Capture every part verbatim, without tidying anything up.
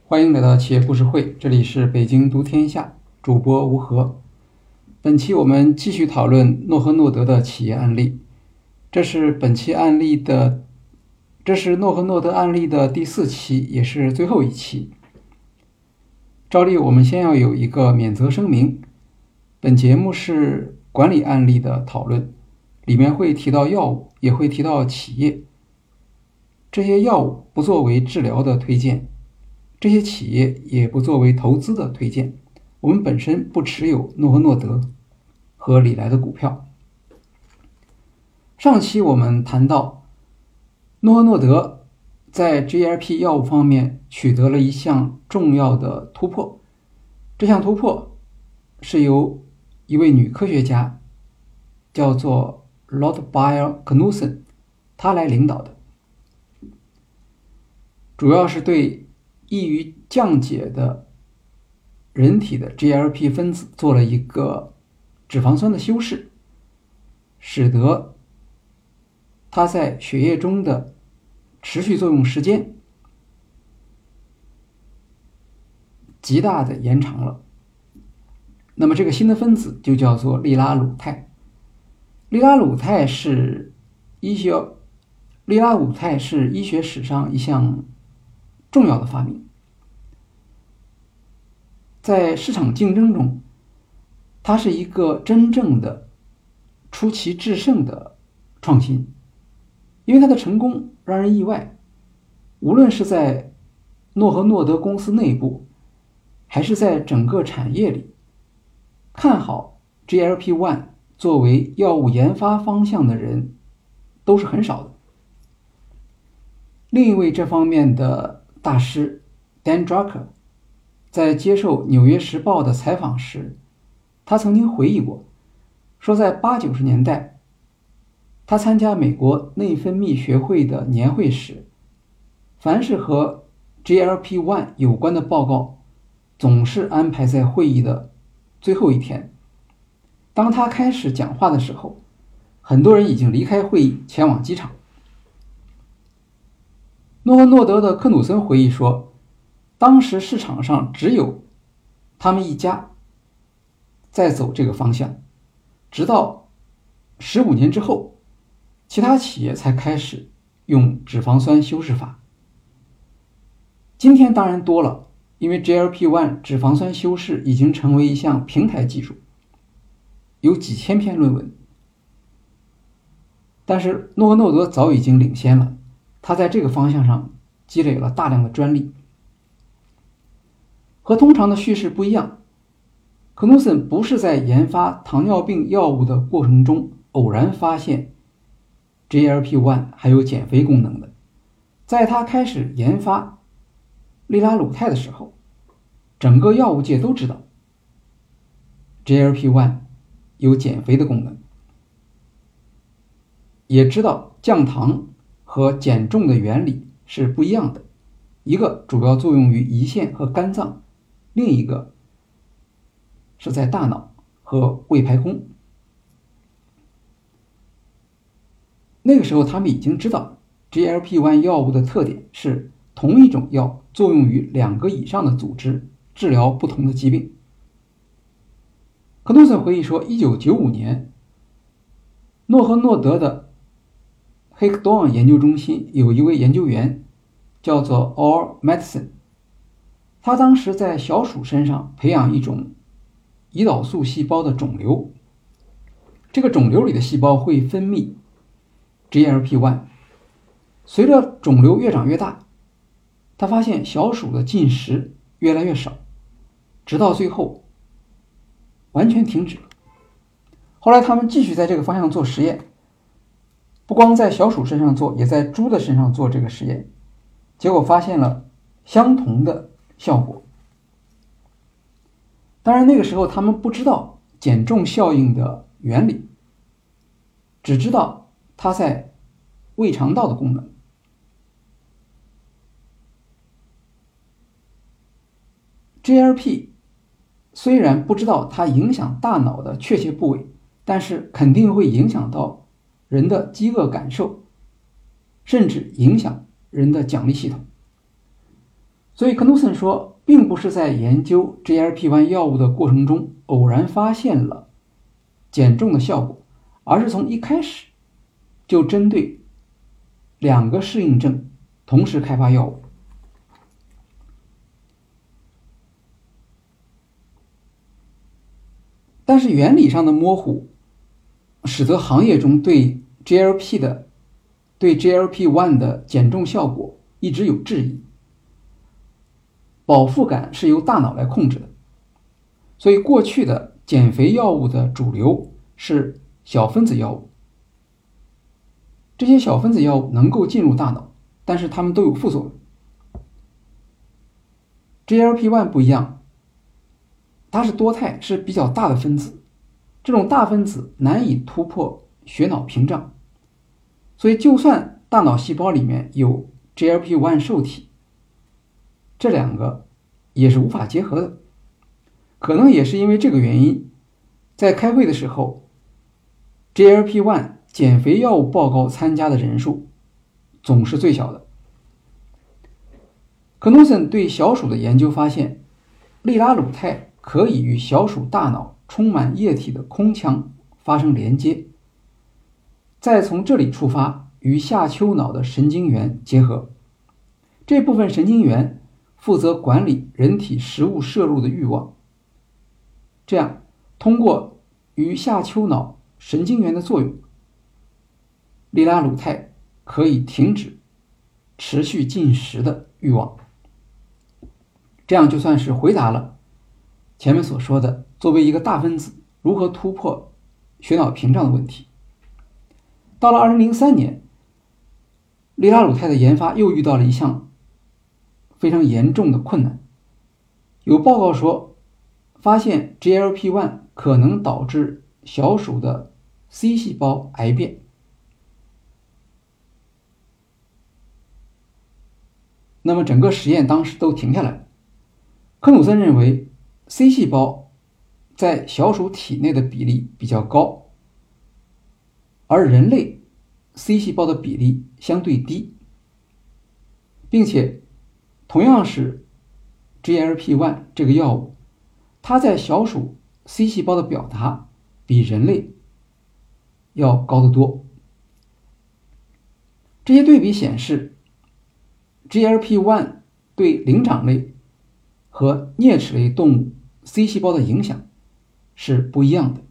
欢迎来到企业故事会，这里是北京读天下，主播吴和。本期我们继续讨论诺和诺德的企业案例，这是本期案例的，这是诺和诺德案例的第四期，也是最后一期。照例我们先要有一个免责声明，本节目是管理案例的讨论，里面会提到药物，也会提到企业。这些药物不作为治疗的推荐，这些企业也不作为投资的推荐。我们本身不持有诺和诺德和礼来的股票。上期我们谈到，诺和诺德在 G L P 药物方面取得了一项重要的突破。这项突破是由一位女科学家叫做 Lotbile Knudsen 她来领导的，主要是对易于降解的人体的 G L P 分子做了一个脂肪酸的修饰，使得它在血液中的持续作用时间极大的延长了。那么这个新的分子就叫做利拉鲁肽。利拉鲁肽是医学利拉鲁肽是医学史上一项重要的发明。在市场竞争中，它是一个真正的出奇制胜的创新，因为它的成功让人意外。无论是在诺和诺德公司内部，还是在整个产业里，看好 G L P 一 作为药物研发方向的人都是很少的。另一位这方面的大师 Dan Drucker 在接受《纽约时报》的采访时，他曾经回忆过，说在八九十年代，他参加美国内分泌学会的年会时，凡是和 G L P 一 有关的报告总是安排在会议的最后一天。当他开始讲话的时候，很多人已经离开会议前往机场。诺和诺德的克努森回忆说，当时市场上只有他们一家在走这个方向，直到十五年之后，其他企业才开始用脂肪酸修饰法。今天当然多了，因为 G L P 一 脂肪酸修饰已经成为一项平台技术，有几千篇论文。但是诺和诺德早已经领先了，他在这个方向上积累了大量的专利。和通常的叙事不一样，克努森不是在研发糖尿病药物的过程中偶然发现 G L P 一 还有减肥功能的。在他开始研发利拉鲁肽的时候，整个药物界都知道 G L P 一 有减肥的功能，也知道降糖和减重的原理是不一样的，一个主要作用于胰腺和肝脏，另一个是在大脑和胃排空。那个时候他们已经知道 G L P 一 药物的特点是同一种药作用于两个以上的组织，治疗不同的疾病。克努森回忆说，一九九五年诺和诺德的 Hackettone 研究中心有一位研究员叫做 Orr Madsen， 他当时在小鼠身上培养一种胰岛素细胞的肿瘤，这个肿瘤里的细胞会分泌 G L P 一， 随着肿瘤越长越大，他发现小鼠的进食越来越少，直到最后完全停止了。后来他们继续在这个方向做实验，不光在小鼠身上做，也在猪的身上做这个实验，结果发现了相同的效果。当然那个时候他们不知道减重效应的原理，只知道它在胃肠道的功能。G L P 虽然不知道它影响大脑的确切部位，但是肯定会影响到人的饥饿感受，甚至影响人的奖励系统。 所以 Knudsen 说，并不是在研究 G L P 一 药物的过程中偶然发现了减重的效果，而是从一开始就针对两个适应症同时开发药物。但是原理上的模糊，使得行业中对 G L P 的对 G L P 一 的减重效果一直有质疑。饱腹感是由大脑来控制的，所以过去的减肥药物的主流是小分子药物。这些小分子药物能够进入大脑，但是它们都有副作用。G L P 一 不一样，它是多肽，是比较大的分子，这种大分子难以突破血脑屏障，所以就算大脑细胞里面有 G L P 一 受体，这两个也是无法结合的。可能也是因为这个原因，在开会的时候 G L P 一 减肥药物报告参加的人数总是最小的。Knudsen 对小鼠的研究发现，利拉鲁肽可以与小鼠大脑充满液体的空腔发生连接，再从这里出发与下丘脑的神经元结合。这部分神经元负责管理人体食物摄入的欲望，这样通过与下丘脑神经元的作用，利拉鲁肽可以停止持续进食的欲望。这样就算是回答了前面所说的作为一个大分子如何突破血脑屏障的问题。到了二零零三年，利拉鲁肽的研发又遇到了一项非常严重的困难。有报告说，发现 G L P 一 可能导致小鼠的 C 细胞癌变。那么整个实验当时都停下来了。科努森认为 C 细胞在小鼠体内的比例比较高，而人类 C 细胞的比例相对低，并且同样是 G L P 一 这个药物，它在小鼠 C 细胞的表达比人类要高得多。这些对比显示 G L P 一 对灵长类和啮齿类动物 C 细胞的影响是不一样的。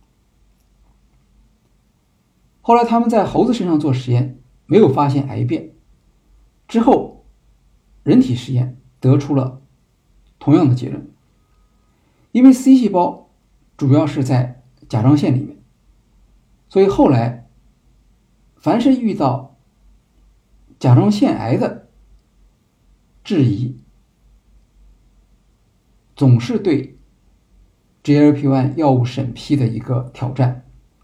后来他们在猴子身上做实验，没有发现癌变，之后人体实验得出了同样的结论。因为 C 细胞主要是在甲状腺里面，所以后来凡是遇到甲状腺癌的质疑，总是对 G L P 一 药物审批的一个挑战。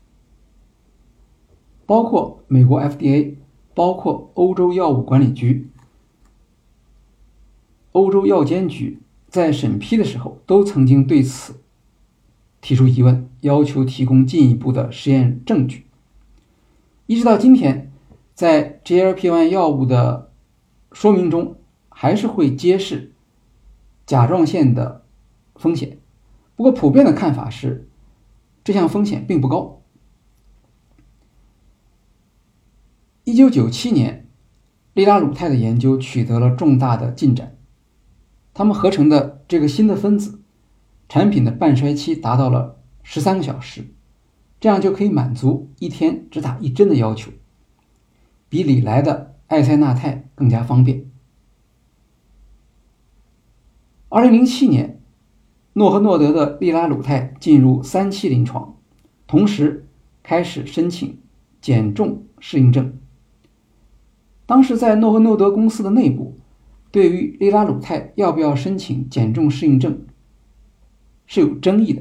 包括美国 F D A， 包括欧洲药物管理局、欧洲药监局在审批的时候都曾经对此提出疑问，要求提供进一步的实验证据。一直到今天，在 G L P 一 药物的说明中还是会揭示甲状腺的风险，不过普遍的看法是这项风险并不高。一九九七年，利拉鲁肽的研究取得了重大的进展，他们合成的这个新的分子产品的半衰期达到了十三个小时，这样就可以满足一天只打一针的要求，比李来的艾塞纳肽更加方便。二零零七年，诺和诺德的利拉鲁肽进入三期临床，同时开始申请减重适应症。当时在诺和诺德公司的内部，对于利拉鲁肽要不要申请减重适应症是有争议的，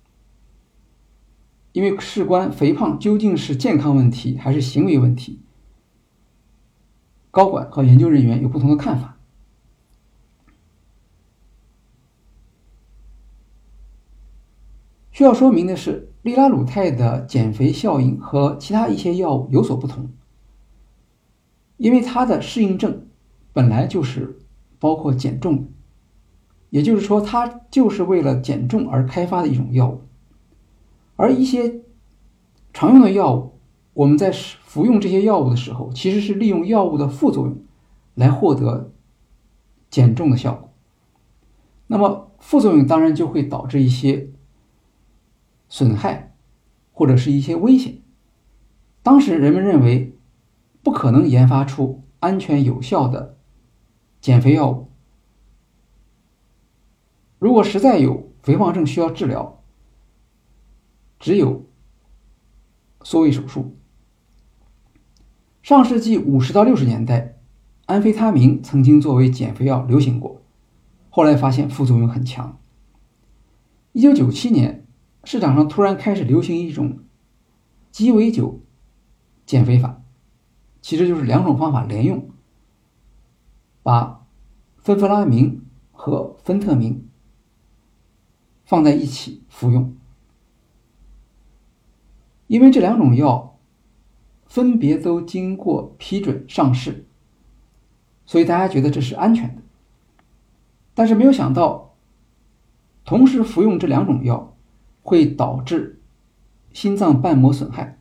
因为事关肥胖究竟是健康问题还是行为问题，高管和研究人员有不同的看法。需要说明的是，利拉鲁肽的减肥效应和其他一些药物有所不同，因为它的适应症本来就是包括减重的，也就是说，它就是为了减重而开发的一种药物。而一些常用的药物，我们在服用这些药物的时候，其实是利用药物的副作用来获得减重的效果。那么副作用当然就会导致一些损害或者是一些危险。当时人们认为不可能研发出安全有效的减肥药物，如果实在有肥胖症需要治疗，只有缩胃手术。上世纪五十到六十年代，安非他明曾经作为减肥药流行过，后来发现副作用很强。一九九七年，市场上突然开始流行一种鸡尾酒减肥法，其实就是两种方法连用，把芬弗拉明和芬特明放在一起服用。因为这两种药分别都经过批准上市，所以大家觉得这是安全的。但是没有想到，同时服用这两种药会导致心脏瓣膜损害。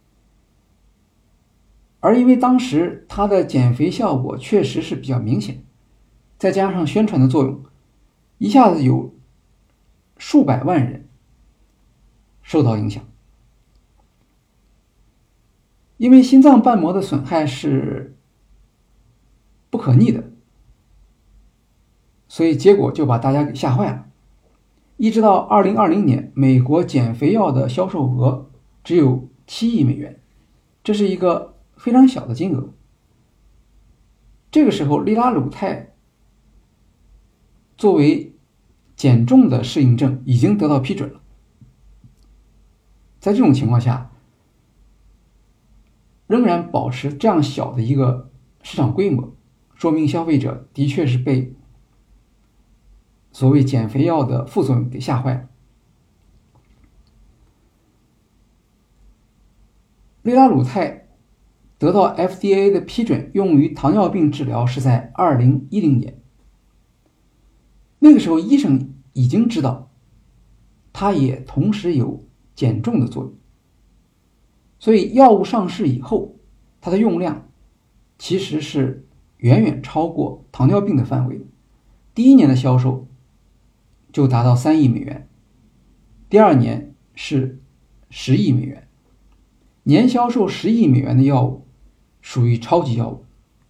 而因为当时它的减肥效果确实是比较明显，再加上宣传的作用，一下子有数百万人受到影响。因为心脏瓣膜的损害是不可逆的，所以结果就把大家给吓坏了。一直到二零二零年，美国减肥药的销售额只有七亿美元，这是一个非常小的金额。这个时候，利拉鲁肽作为减重的适应症已经得到批准了。在这种情况下，仍然保持这样小的一个市场规模，说明消费者的确是被所谓减肥药的副作用给吓坏了。利拉鲁肽得到 F D A 的批准用于糖尿病治疗是在二零一零年，那个时候医生已经知道它也同时有减重的作用，所以药物上市以后，它的用量其实是远远超过糖尿病的范围。第一年的销售就达到三亿美元，第二年是十亿美元，年销售十亿美元的药物属于超级药物。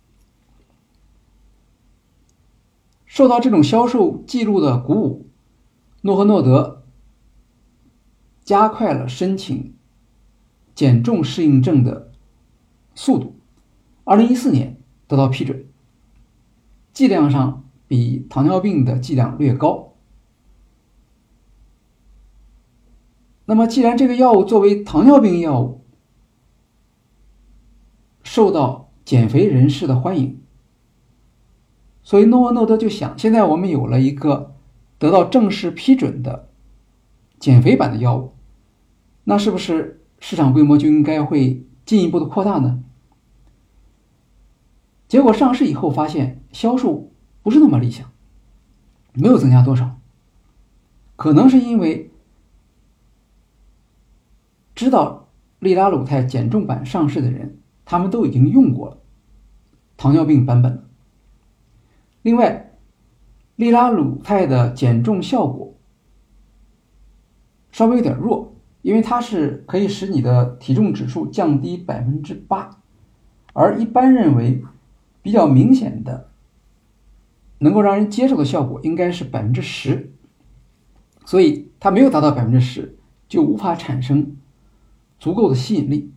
受到这种销售记录的鼓舞，诺和诺德加快了申请减重适应症的速度，二零一四年得到批准，剂量上比糖尿病的剂量略高。那么既然这个药物作为糖尿病药物受到减肥人士的欢迎，所以诺和诺德就想，现在我们有了一个得到正式批准的减肥版的药物，那是不是市场规模就应该会进一步的扩大呢？结果上市以后发现销售不是那么理想，没有增加多少。可能是因为知道利拉鲁肽减重版上市的人，他们都已经用过了糖尿病版本了。另外，利拉鲁肽的减重效果稍微有点弱，因为它是可以使你的体重指数降低 百分之八， 而一般认为比较明显的能够让人接受的效果应该是 百分之十， 所以它没有达到 百分之十， 就无法产生足够的吸引力。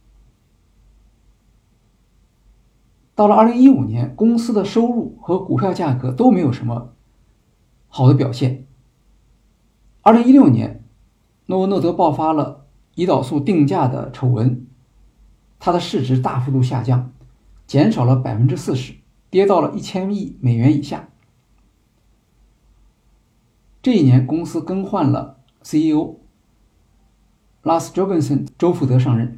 到了二零一五年，公司的收入和股票价格都没有什么好的表现。二零一六年，诺和诺德爆发了胰岛素定价的丑闻，它的市值大幅度下降，减少了 百分之四十， 跌到了一千亿美元以下。这一年，公司更换了 C E O， 拉斯·约根森周福德上任。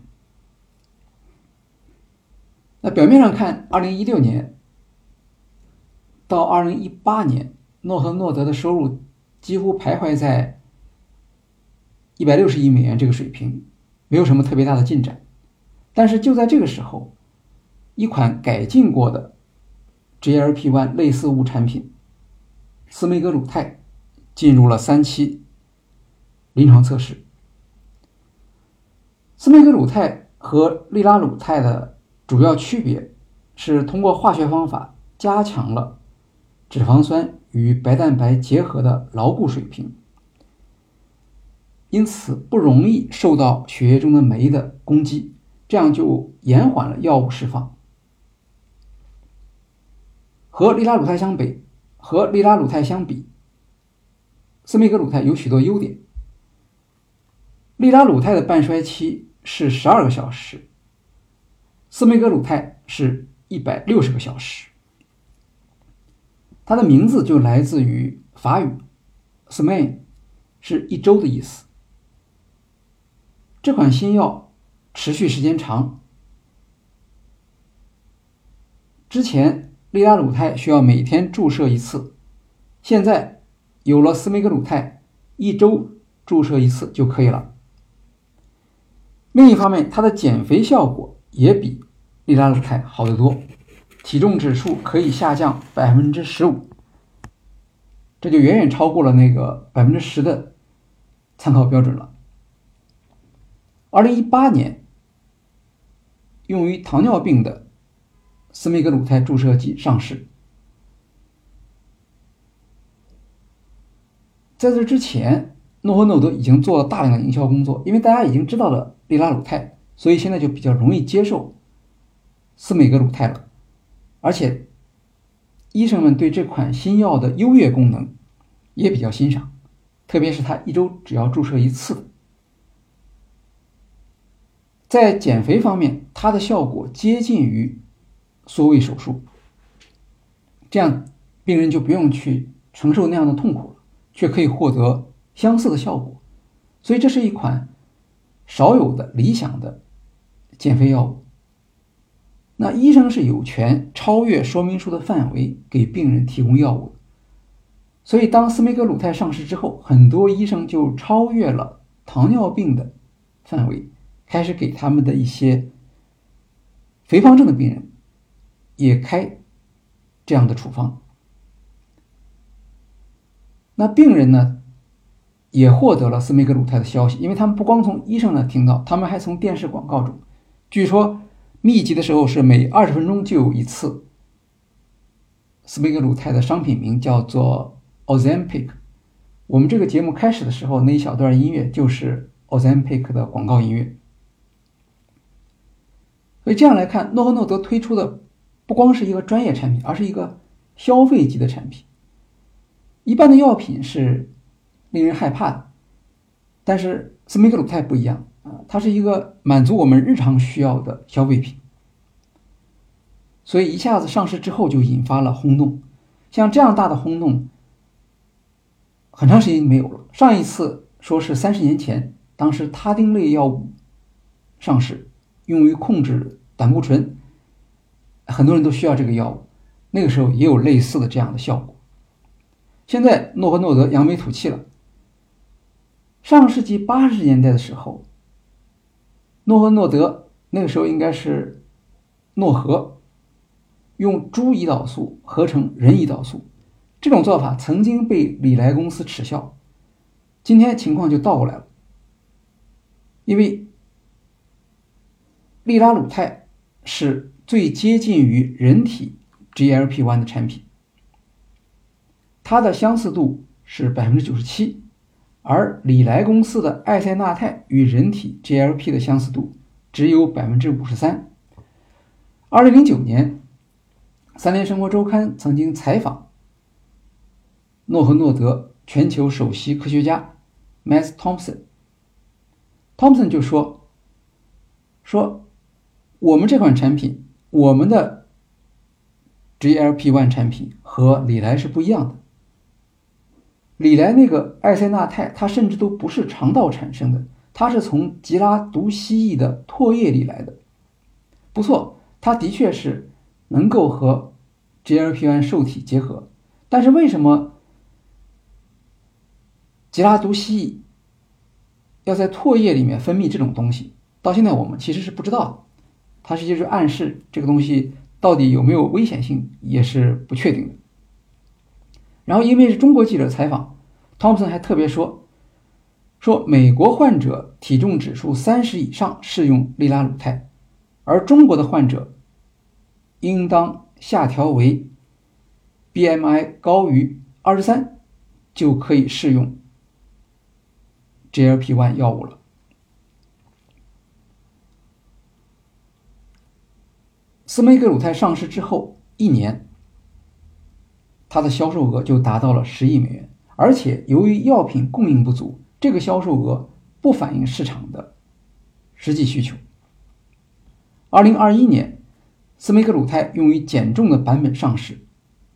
那表面上看，二零一六年到二零一八年，诺和诺德的收入几乎徘徊在一百六十亿美元这个水平，没有什么特别大的进展。但是就在这个时候，一款改进过的 G L P 一 类似物产品司美格鲁肽进入了三期临床测试。司美格鲁肽和利拉鲁肽的主要区别是通过化学方法加强了脂肪酸与白蛋白结合的牢固水平，因此不容易受到血液中的酶的攻击，这样就延缓了药物释放。和利拉鲁肽相比，和利拉鲁肽相比，司美格鲁肽有许多优点。利拉鲁肽的半衰期是十二个小时，司美格鲁肽是一百六十个小时。它的名字就来自于法语 semaine， 是一周的意思。这款新药持续时间长，之前利拉鲁肽需要每天注射一次，现在有了司美格鲁肽，一周注射一次就可以了。另一方面，它的减肥效果也比利拉鲁肽好得多，体重指数可以下降 百分之十五， 这就远远超过了那个 百分之十 的参考标准了。二零一八年，用于糖尿病的司美格鲁肽注射剂上市。在这之前，诺和诺德已经做了大量的营销工作，因为大家已经知道了利拉鲁肽，所以现在就比较容易接受司美格鲁肽了。而且医生们对这款新药的优越功能也比较欣赏，特别是它一周只要注射一次。在减肥方面，它的效果接近于缩胃手术，这样病人就不用去承受那样的痛苦了，却可以获得相似的效果。所以这是一款少有的理想的减肥药物。那医生是有权超越说明书的范围给病人提供药物的，所以当司美格鲁肽上市之后，很多医生就超越了糖尿病的范围，开始给他们的一些肥胖症的病人也开这样的处方。那病人呢也获得了司美格鲁肽的消息，因为他们不光从医生那听到，他们还从电视广告中，据说密集的时候是每二十分钟就有一次。司美格鲁肽的商品名叫做 Ozempic， 我们这个节目开始的时候那一小段音乐就是 Ozempic 的广告音乐。所以这样来看，诺和诺德推出的不光是一个专业产品，而是一个消费级的产品。一般的药品是令人害怕的，但是司美格鲁肽不一样啊，它是一个满足我们日常需要的消费品，所以一下子上市之后就引发了轰动。像这样大的轰动，很长时间没有了。上一次说是三十年前，当时他汀类药物上市，用于控制胆固醇，很多人都需要这个药物，那个时候也有类似的这样的效果。现在诺和诺德扬眉吐气了。上世纪八十年代的时候，诺和诺德那个时候应该是诺和，用猪胰岛素合成人胰岛素，这种做法曾经被礼来公司耻笑。今天情况就倒过来了，因为利拉鲁肽是最接近于人体 G L P 一 的产品，它的相似度是 百分之九十七， 而礼来公司的艾塞纳肽与人体 G L P 的相似度只有 百分之五十三。 二零零九年三联生活周刊曾经采访诺和诺德全球首席科学家 Matt Thompson， Thompson 就说说我们这款产品，我们的 G L P 一 产品和礼来是不一样的。礼来那个艾塞纳肽，它甚至都不是肠道产生的，它是从吉拉毒蜥蜴的唾液里来的。不错，它的确是能够和 G L P 一 受体结合。但是为什么吉拉毒蜥要在唾液里面分泌这种东西，到现在我们其实是不知道的。它实际是暗示这个东西到底有没有危险性也是不确定的。然后因为是中国记者采访，汤普森还特别说说美国患者体重指数三十以上适用利拉鲁肽，而中国的患者应当下调为 B M I 高于二十三就可以适用 G L P 一 药物了。司美格鲁肽上市之后一年，它的销售额就达到了十亿美元，而且由于药品供应不足，这个销售额不反映市场的实际需求。二零二一年，司美格鲁肽用于减重的版本上市，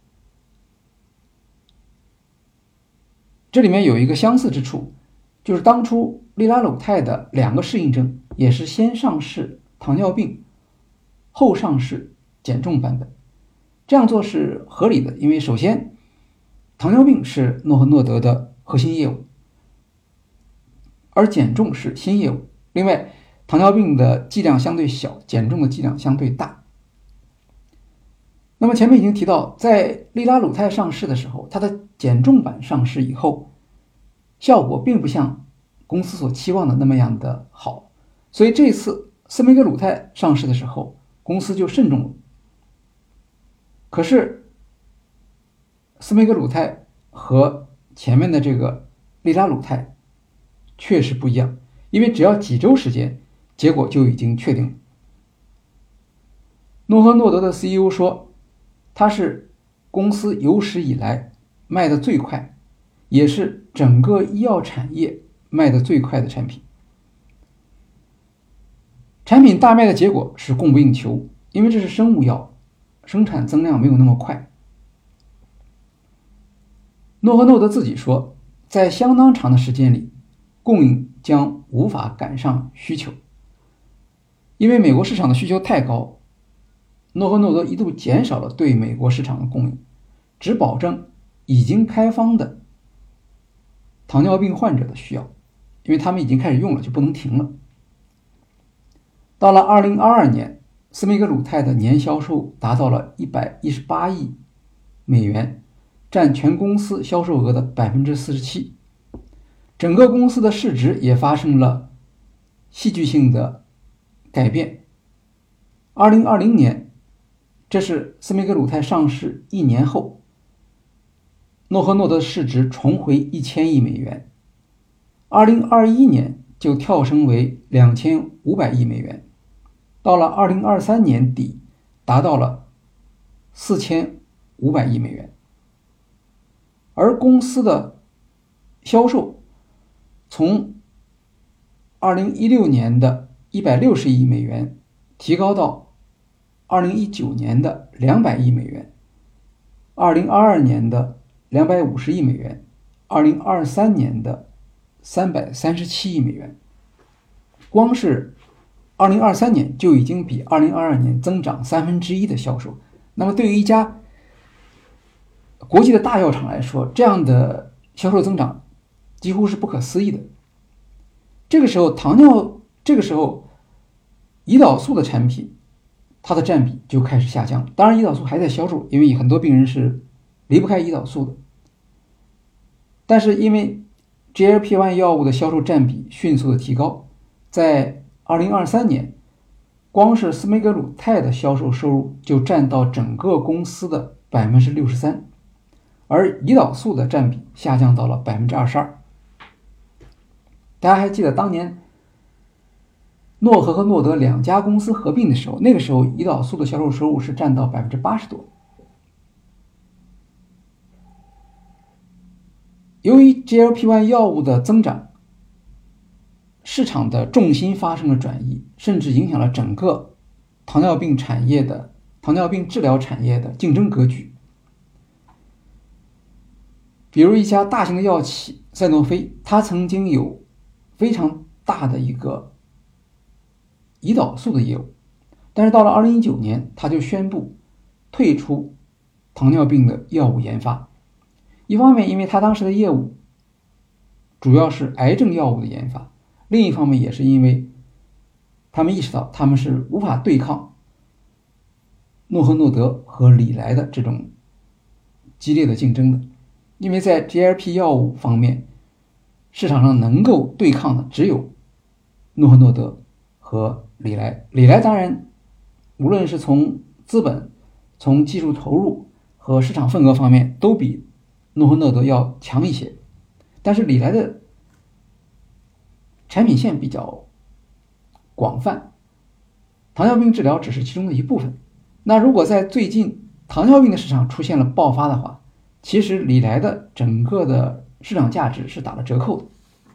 这里面有一个相似之处，就是当初利拉鲁肽的两个适应症也是先上市糖尿病，后上市减重版本。这样做是合理的，因为首先糖尿病是诺和诺德的核心业务，而减重是新业务。另外糖尿病的剂量相对小，减重的剂量相对大。那么前面已经提到，在利拉鲁肽上市的时候，它的减重版上市以后，效果并不像公司所期望的那么样的好，所以这次司美格鲁肽上市的时候，公司就慎重了。可是司美格鲁肽和前面的这个利拉鲁肽确实不一样，因为只要几周时间，结果就已经确定了。诺和诺德的 C E O 说，它是公司有史以来卖的最快，也是整个医药产业卖的最快的产品。产品大卖的结果是供不应求，因为这是生物药，生产增量没有那么快。诺和诺德自己说，在相当长的时间里，供应将无法赶上需求。因为美国市场的需求太高，诺和诺德一度减少了对美国市场的供应，只保证已经开方的糖尿病患者的需要，因为他们已经开始用了，就不能停了。到了二零二二年，司美格鲁肽的年销售达到了一百一十八亿美元，占全公司销售额的 百分之四十七。 整个公司的市值也发生了戏剧性的改变。二零二零年，这是司美格鲁肽上市一年后，诺和诺德的市值重回一千亿美元。二零二一年就跳升为两千五百亿美元，到了二零二三年底达到了四千五百亿美元。而公司的销售从二零一六年的一百六十亿美元提高到二零一九年的两百亿美元，二零二二年的两百五十亿美元，二零二三年的三百三十七亿美元。光是二零二三年就已经比二零二二年增长三分之一的销售。那么对于一家国际的大药厂来说，这样的销售增长几乎是不可思议的。这个时候糖尿这个时候胰岛素的产品它的占比就开始下降。当然胰岛素还在销售，因为很多病人是离不开胰岛素的，但是因为 G L P 一 药物的销售占比迅速的提高，在二零二三年光是司美格鲁肽的销售收入就占到整个公司的 百分之六十三， 而胰岛素的占比下降到了 百分之二十二。 大家还记得当年诺和和诺德两家公司合并的时候，那个时候胰岛素的销售收入是占到 百分之八十 多。由于 G L P 一 药物的增长，市场的重心发生了转移，甚至影响了整个糖尿病产业的糖尿病治疗产业的竞争格局。比如一家大型的药企赛诺菲，它曾经有非常大的一个胰岛素的业务，但是到了二零一九年，它就宣布退出糖尿病的药物研发。一方面，因为他当时的业务主要是癌症药物的研发，另一方面也是因为他们意识到他们是无法对抗诺和诺德和礼来的这种激烈的竞争的。因为在 G L P 药物方面，市场上能够对抗的只有诺和诺德和礼来。礼来当然无论是从资本、从技术投入和市场份额方面都比诺和诺德要强一些，但是礼来的产品线比较广泛，糖尿病治疗只是其中的一部分。那如果在最近糖尿病的市场出现了爆发的话，其实礼来的整个的市场价值是打了折扣的。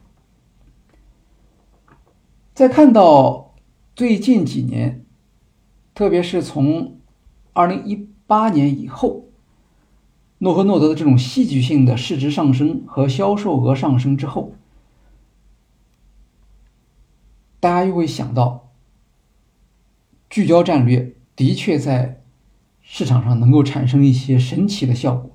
再看到最近几年，特别是从二零一八年以后，诺和诺德的这种戏剧性的市值上升和销售额上升之后，大家又会想到聚焦战略的确在市场上能够产生一些神奇的效果。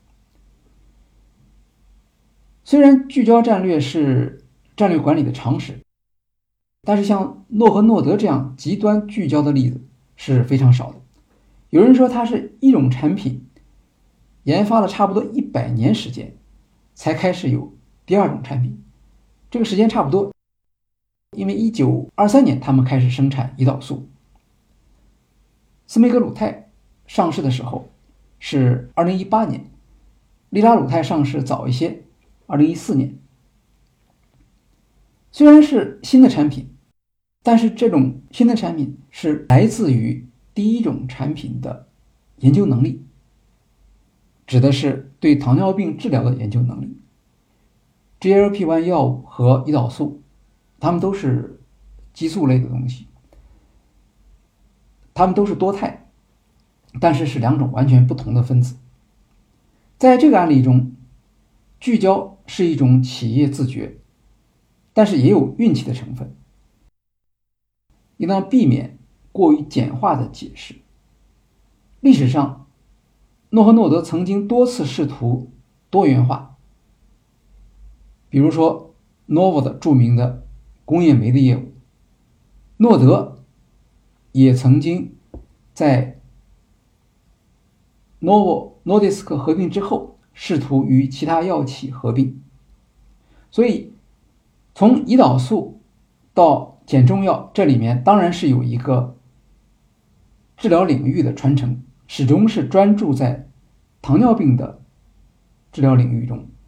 虽然聚焦战略是战略管理的常识，但是像诺和诺德这样极端聚焦的例子是非常少的。有人说它是一种产品研发了差不多一百年时间才开始有第二种产品，这个时间差不多，因为一九二三年他们开始生产胰岛素，司美格鲁肽上市的时候是二零一八年，利拉鲁肽上市早一些，二零一四年。虽然是新的产品，但是这种新的产品是来自于第一种产品的研究能力，指的是对糖尿病治疗的研究能力。 G L P 一 药物和胰岛素它们都是激素类的东西，它们都是多肽，但是是两种完全不同的分子。在这个案例中，聚焦是一种企业自觉，但是也有运气的成分，应当避免过于简化的解释。历史上，诺和诺德曾经多次试图多元化，比如说 Novo 的著名的工业煤的业务，诺德也曾经在 Novo Nordisk 合并之后试图与其他药企合并。所以从胰岛素到减重药，这里面当然是有一个治疗领域的传承，始终是专注在糖尿病的治疗领域中。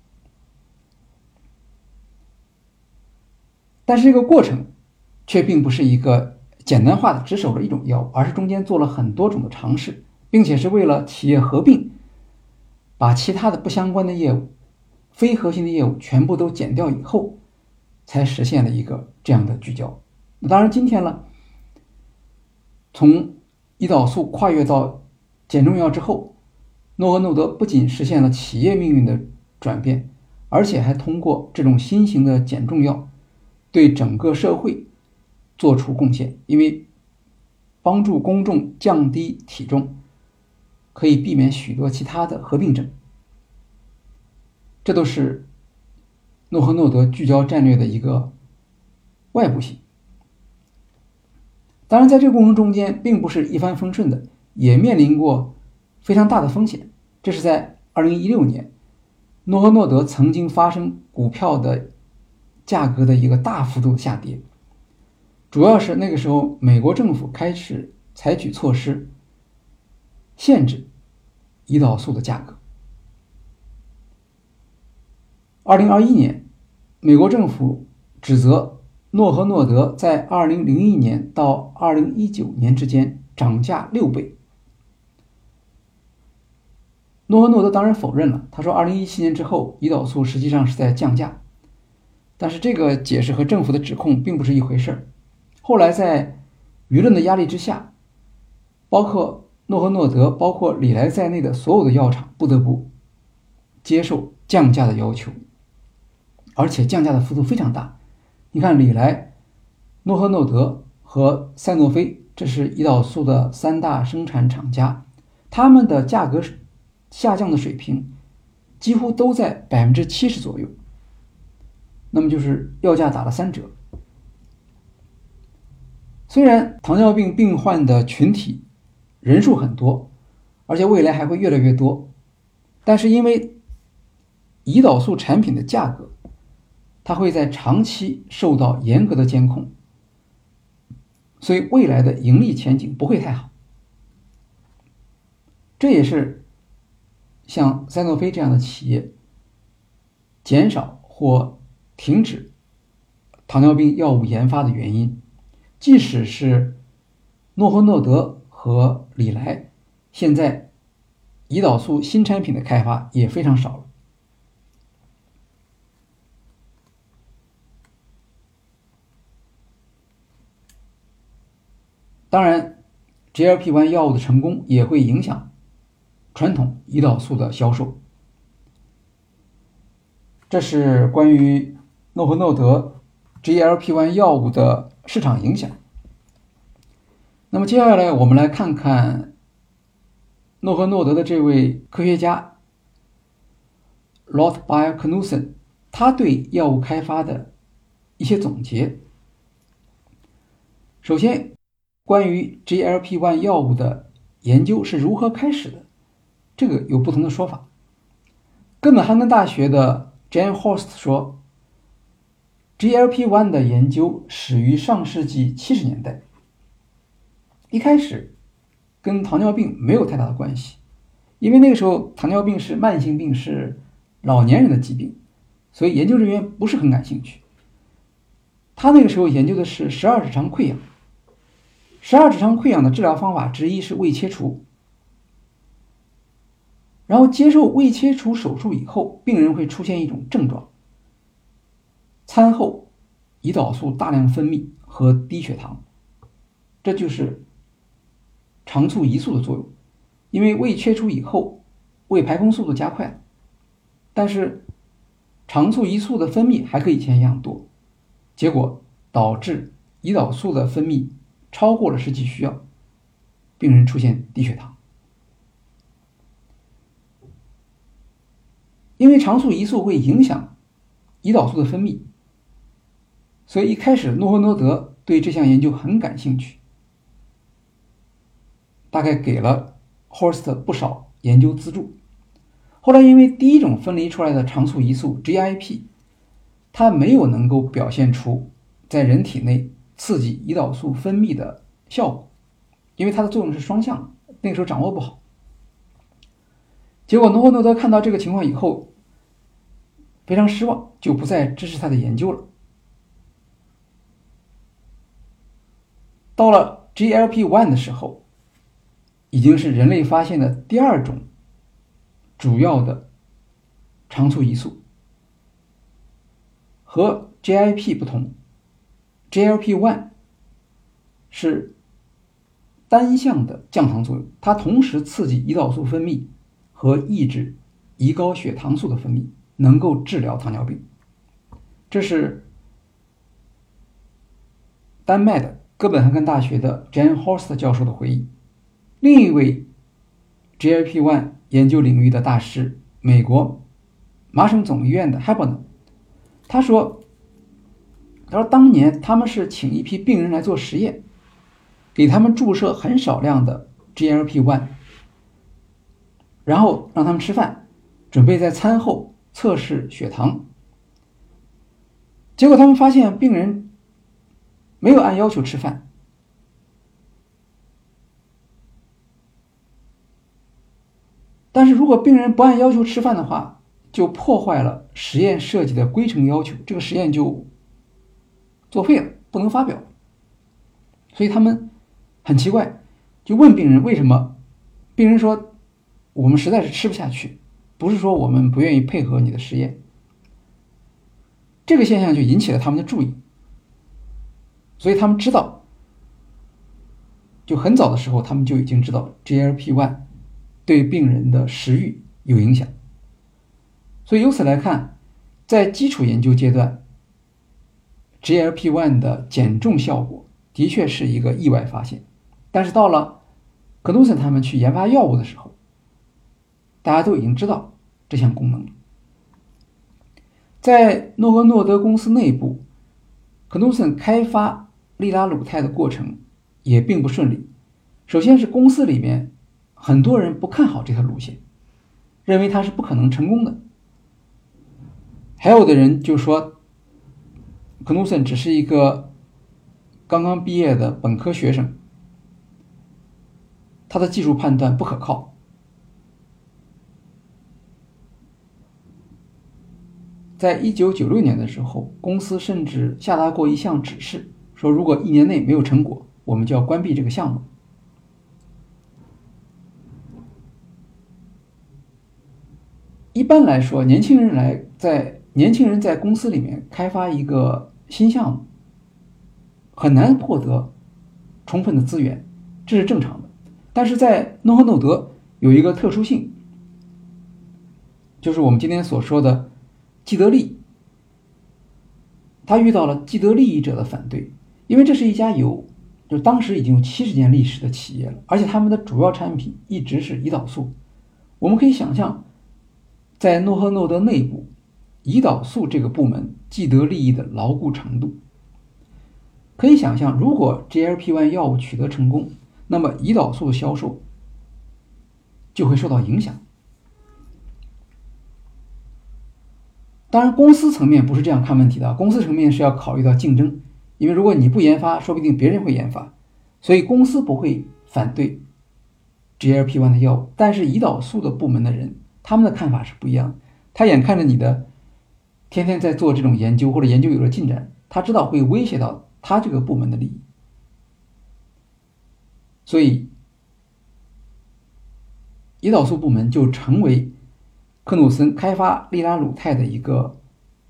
但是这个过程却并不是一个简单化的只守着一种药物，而是中间做了很多种的尝试，并且是为了企业合并，把其他的不相关的业务、非核心的业务全部都减掉以后，才实现了一个这样的聚焦。那当然今天呢，从胰岛素跨越到减重药之后，诺和诺德不仅实现了企业命运的转变，而且还通过这种新型的减重药对整个社会做出贡献。因为帮助公众降低体重，可以避免许多其他的合并症，这都是诺和诺德聚焦战略的一个外部性。当然在这个过程中间并不是一帆风顺的，也面临过非常大的风险。这是在二零一六年，诺和诺德曾经发生股票的价格的一个大幅度下跌，主要是那个时候美国政府开始采取措施限制胰岛素的价格。二零二一年，美国政府指责诺和诺德在二零零一年到二零一九年之间涨价六倍。诺和诺德当然否认了，他说二零一七年之后胰岛素实际上是在降价，但是这个解释和政府的指控并不是一回事。后来在舆论的压力之下，包括诺和诺德包括礼来在内的所有的药厂不得不接受降价的要求，而且降价的幅度非常大。你看礼来、诺和诺德和赛诺菲，这是胰岛素的三大生产厂家，他们的价格下降的水平几乎都在百分之七十左右，那么就是药价打了三折。虽然糖尿病病患的群体人数很多，而且未来还会越来越多，但是因为胰岛素产品的价格，它会在长期受到严格的监控，所以未来的盈利前景不会太好。这也是像赛诺菲这样的企业减少或停止糖尿病药物研发的原因。即使是诺和诺德和礼来，现在胰岛素新产品的开发也非常少了。当然 G L P 一 药物的成功也会影响传统胰岛素的销售。这是关于诺和诺德 G L P 一 药物的市场影响。那么接下来我们来看看诺和诺德的这位科学家 Lot Baer Knudsen 他对药物开发的一些总结。首先，关于 G L P 一 药物的研究是如何开始的，这个有不同的说法。哥本哈根大学的 Jan Horst 说， G L P 一 的研究始于上世纪七十年代，一开始跟糖尿病没有太大的关系，因为那个时候糖尿病是慢性病，是老年人的疾病，所以研究人员不是很感兴趣。他那个时候研究的是十二指肠溃疡，十二指肠溃疡的治疗方法之一是胃切除。然后接受胃切除手术以后，病人会出现一种症状，餐后胰岛素大量分泌和低血糖，这就是肠促胰素的作用。因为胃切除以后，胃排空速度加快了，但是肠促胰素的分泌还和以前一样多，结果导致胰岛素的分泌超过了实际需要，病人出现低血糖。因为肠促胰素会影响胰岛素的分泌，所以一开始诺和诺德对这项研究很感兴趣，大概给了 Horst 不少研究资助。后来因为第一种分离出来的肠促胰素 G I P 它没有能够表现出在人体内刺激胰岛素分泌的效果，因为它的作用是双向的，那个时候掌握不好。结果诺和诺德看到这个情况以后非常失望，就不再支持他的研究了。到了 G L P 一 的时候，已经是人类发现的第二种主要的肠促胰素。和 G I P 不同， G L P 一 是单向的降糖作用，它同时刺激胰岛素分泌和抑制胰高血糖素的分泌，能够治疗糖尿病。这是丹麦的哥本哈根大学的 Jan Horst 教授的回忆。另一位 G L P 一 研究领域的大师，美国麻省总医院的 Hebner， 他说他说当年他们是请一批病人来做实验，给他们注射很少量的 G L P 一， 然后让他们吃饭，准备在餐后测试血糖。结果他们发现病人没有按要求吃饭，但是如果病人不按要求吃饭的话，就破坏了实验设计的规程要求，这个实验就作废了，不能发表。所以他们很奇怪，就问病人为什么，病人说我们实在是吃不下去，不是说我们不愿意配合你的实验。这个现象就引起了他们的注意，所以他们知道，就很早的时候他们就已经知道 G L P 一 对病人的食欲有影响。所以由此来看，在基础研究阶段 G L P 一 的减重效果的确是一个意外发现，但是到了格努森他们去研发药物的时候， 大家都已经知道这项功能了。在诺和诺德公司内部，克努森开发利拉鲁肽的过程也并不顺利。首先是公司里面很多人不看好这条路线，认为它是不可能成功的。还有的人就说克努森只是一个刚刚毕业的本科学生，他的技术判断不可靠。在一九九六年的时候，公司甚至下达过一项指示，说如果一年内没有成果，我们就要关闭这个项目。一般来说，年轻人来在年轻人在公司里面开发一个新项目，很难获得充分的资源，这是正常的。但是在诺和诺德有一个特殊性，就是我们今天所说的既得利益，他遇到了既得利益者的反对，因为这是一家有就当时已经有七十年历史的企业了，而且他们的主要产品一直是胰岛素。我们可以想象，在诺和诺德内部，胰岛素这个部门既得利益的牢固程度，可以想象，如果 G L P 一 药物取得成功，那么胰岛素的销售就会受到影响。当然，公司层面不是这样看问题的，公司层面是要考虑到竞争，因为如果你不研发，说不定别人会研发，所以公司不会反对 G L P 一 的药物。但是胰岛素的部门的人，他们的看法是不一样的。他眼看着你的天天在做这种研究，或者研究有了进展，他知道会威胁到他这个部门的利益，所以胰岛素部门就成为克努森开发利拉鲁肽的一个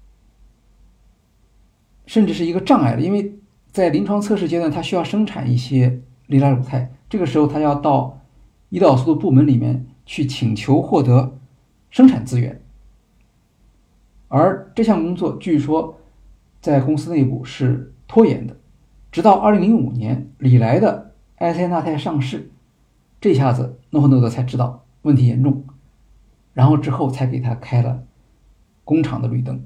甚至是一个障碍了。因为在临床测试阶段，他需要生产一些利拉鲁肽，这个时候他要到胰岛素的部门里面去请求获得生产资源，而这项工作据说在公司内部是拖延的，直到二零零五年李来的埃塞纳肽上市，这下子诺和诺德才知道问题严重，然后之后才给他开了工厂的绿灯。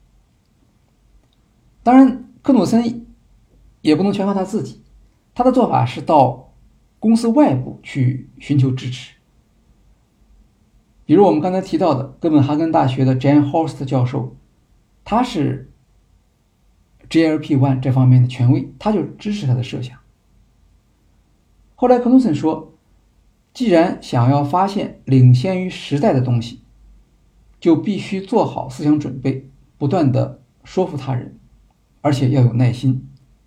当然，克努森也不能全靠他自己，他的做法是到公司外部去寻求支持。比如我们刚才提到的哥本哈根大学的 Jan Horst 教授，他是 G L P 一 这方面的权威，他就支持他的设想。后来克努森说，既然想要发现领先于时代的东西，就必须做好思想准备，不断的说服他人，而且要有耐心，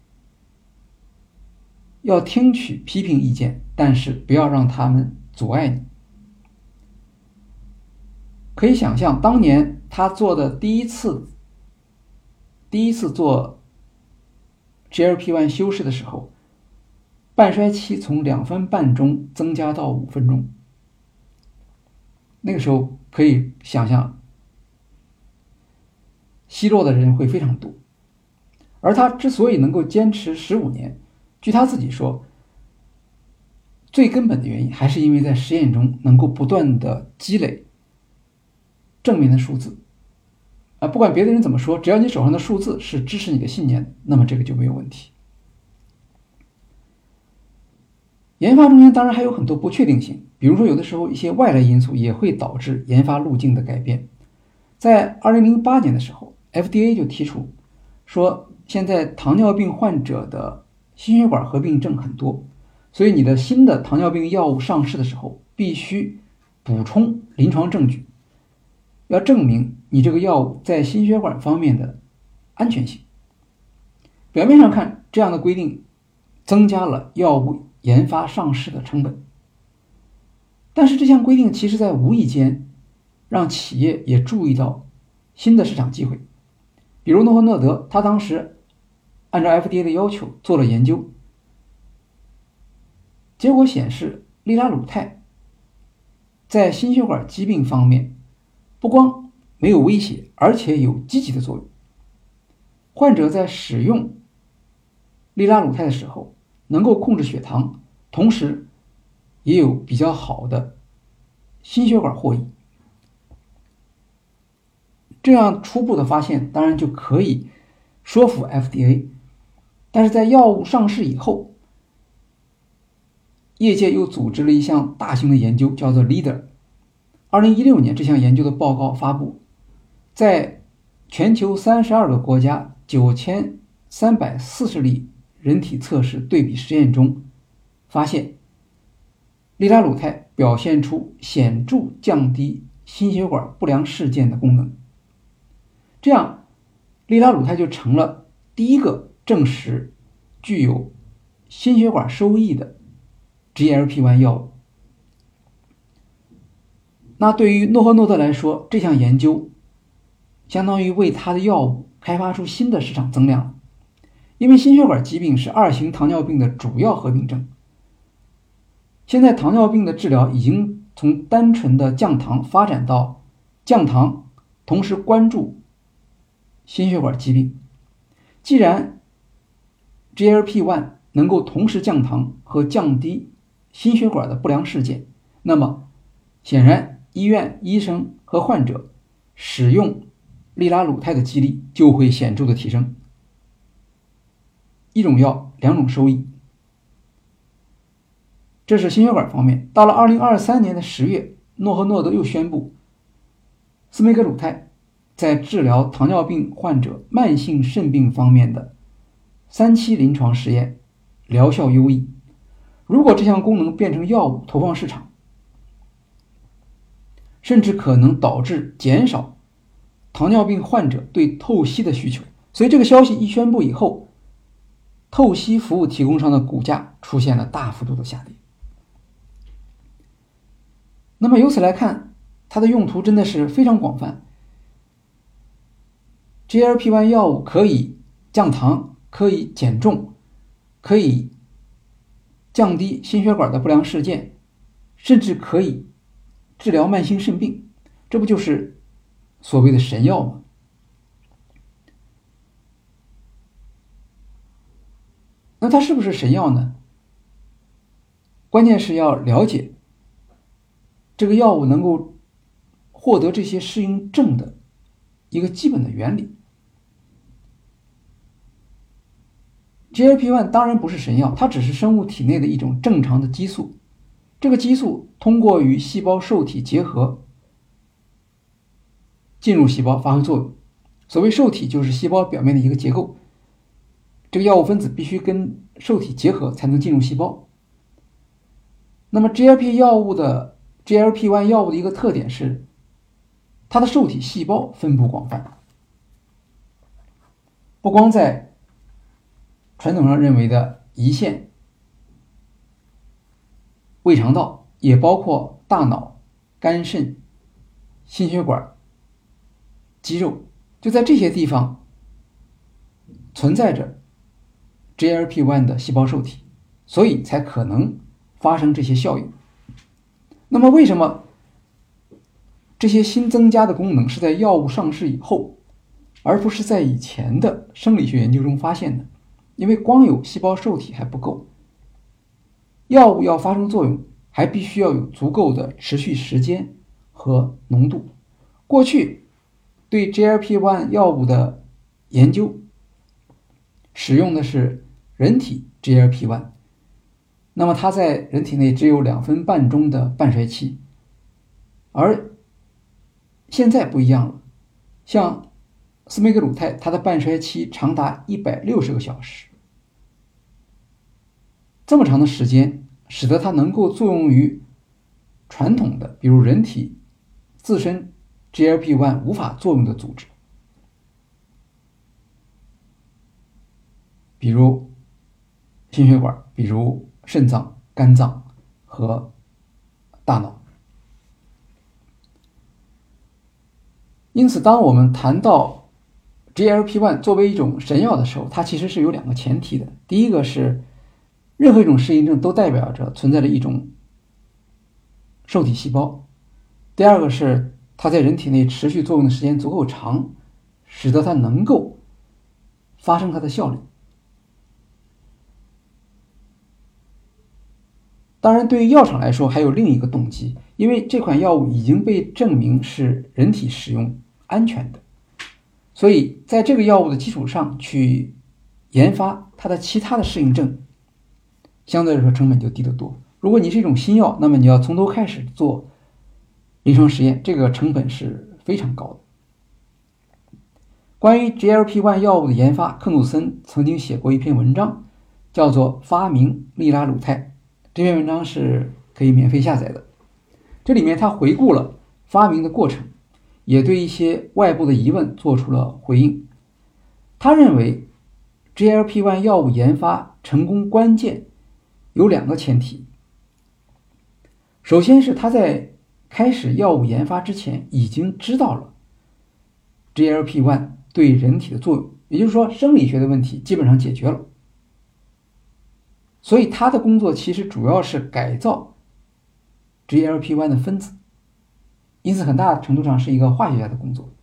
要听取批评意见，但是不要让他们阻碍你。可以想象，当年他做的第一次第一次做 G L P 一 修饰的时候，半衰期从两分半钟增加到五分钟。那个时候可以想象，奚落的人会非常多。而他之所以能够坚持十五年，据他自己说，最根本的原因还是因为在实验中能够不断的积累正面的数字。啊，不管别的人怎么说，只要你手上的数字是支持你的信念，那么这个就没有问题。研发中间当然还有很多不确定性，比如说有的时候一些外来因素也会导致研发路径的改变。在二零零八年的时候 F D A 就提出说，现在糖尿病患者的心血管合并症很多，所以你的新的糖尿病药物上市的时候必须补充临床证据，要证明你这个药物在心血管方面的安全性。表面上看，这样的规定增加了药物研发上市的成本，但是这项规定其实在无意间让企业也注意到新的市场机会。比如诺和诺德，他当时按照 F D A 的要求做了研究，结果显示利拉鲁肽在心血管疾病方面不光没有威胁，而且有积极的作用。患者在使用利拉鲁肽的时候能够控制血糖，同时也有比较好的心血管获益。这样初步的发现当然就可以说服 F D A， 但是在药物上市以后，业界又组织了一项大型的研究，叫做 LEADER。 二零一六年这项研究的报告发布，在全球三十二个国家九千三百四十例人体测试对比实验中，发现利拉鲁肽表现出显著降低心血管不良事件的功能。这样利拉鲁肽就成了第一个证实具有心血管收益的 G L P 一 药物。那对于诺和诺德来说，这项研究相当于为它的药物开发出新的市场增量，因为心血管疾病是二型糖尿病的主要合并症。现在糖尿病的治疗已经从单纯的降糖发展到降糖同时关注心血管疾病。既然 G L P 一 能够同时降糖和降低心血管的不良事件，那么显然医院、医生和患者使用利拉鲁肽的几率就会显著的提升。一种药，两种收益。这是心血管方面。到了二零二三年的十月，诺和诺德又宣布，司美格鲁肽在治疗糖尿病患者慢性肾病方面的三期临床实验疗效优异。如果这项功能变成药物投放市场，甚至可能导致减少糖尿病患者对透析的需求。所以这个消息一宣布以后，透析服务提供商的股价出现了大幅度的下跌。那么由此来看，它的用途真的是非常广泛。G L P 一 药物可以降糖，可以减重，可以降低心血管的不良事件，甚至可以治疗慢性肾病，这不就是所谓的神药吗？那它是不是神药呢？关键是要了解这个药物能够获得这些适应症的一个基本的原理。G L P 一 当然不是神药，它只是生物体内的一种正常的激素。这个激素通过与细胞受体结合进入细胞发挥作用。所谓受体就是细胞表面的一个结构，这个药物分子必须跟受体结合才能进入细胞。那么 G L P 药物的 G L P 一 药物的一个特点是它的受体细胞分布广泛，不光在传统上认为的胰腺、胃肠道，也包括大脑、肝肾、心血管、肌肉，就在这些地方存在着 G L P 一 的细胞受体，所以才可能发生这些效应。那么为什么这些新增加的功能是在药物上市以后，而不是在以前的生理学研究中发现的？因为光有细胞受体还不够，药物要发生作用还必须要有足够的持续时间和浓度。过去对 G L P 一 药物的研究使用的是人体 G L P 一， 那么它在人体内只有两分半钟的半衰期，而现在不一样了，像司美格鲁肽，它的半衰期长达一百六十个小时。这么长的时间使得它能够作用于传统的比如人体自身 G L P 一 无法作用的组织，比如心血管，比如肾脏、肝脏和大脑。因此当我们谈到 G L P 一 作为一种神药的时候，它其实是有两个前提的。第一个是任何一种适应症都代表着存在着一种受体细胞，第二个是它在人体内持续作用的时间足够长，使得它能够发生它的效力。当然对于药厂来说还有另一个动机， 因为这款药物已经被证明是人体使用安全的，所以在这个药物的基础上去研发它的其他的适应症，相对来说成本就低得多。如果你是一种新药，那么你要从头开始做临床实验，这个成本是非常高的。关于 G L P 一 药物的研发，克努森曾经写过一篇文章，叫做《发明利拉鲁肽》，这篇文章是可以免费下载的。这里面他回顾了发明的过程，也对一些外部的疑问做出了回应。他认为 G L P 一 药物研发成功关键有两个前提。首先是他在开始药物研发之前已经知道了 G L P 一 对人体的作用，也就是说生理学的问题基本上解决了。所以他的工作其实主要是改造 G L P 一 的分子，因此很大程度上是一个化学家的工作。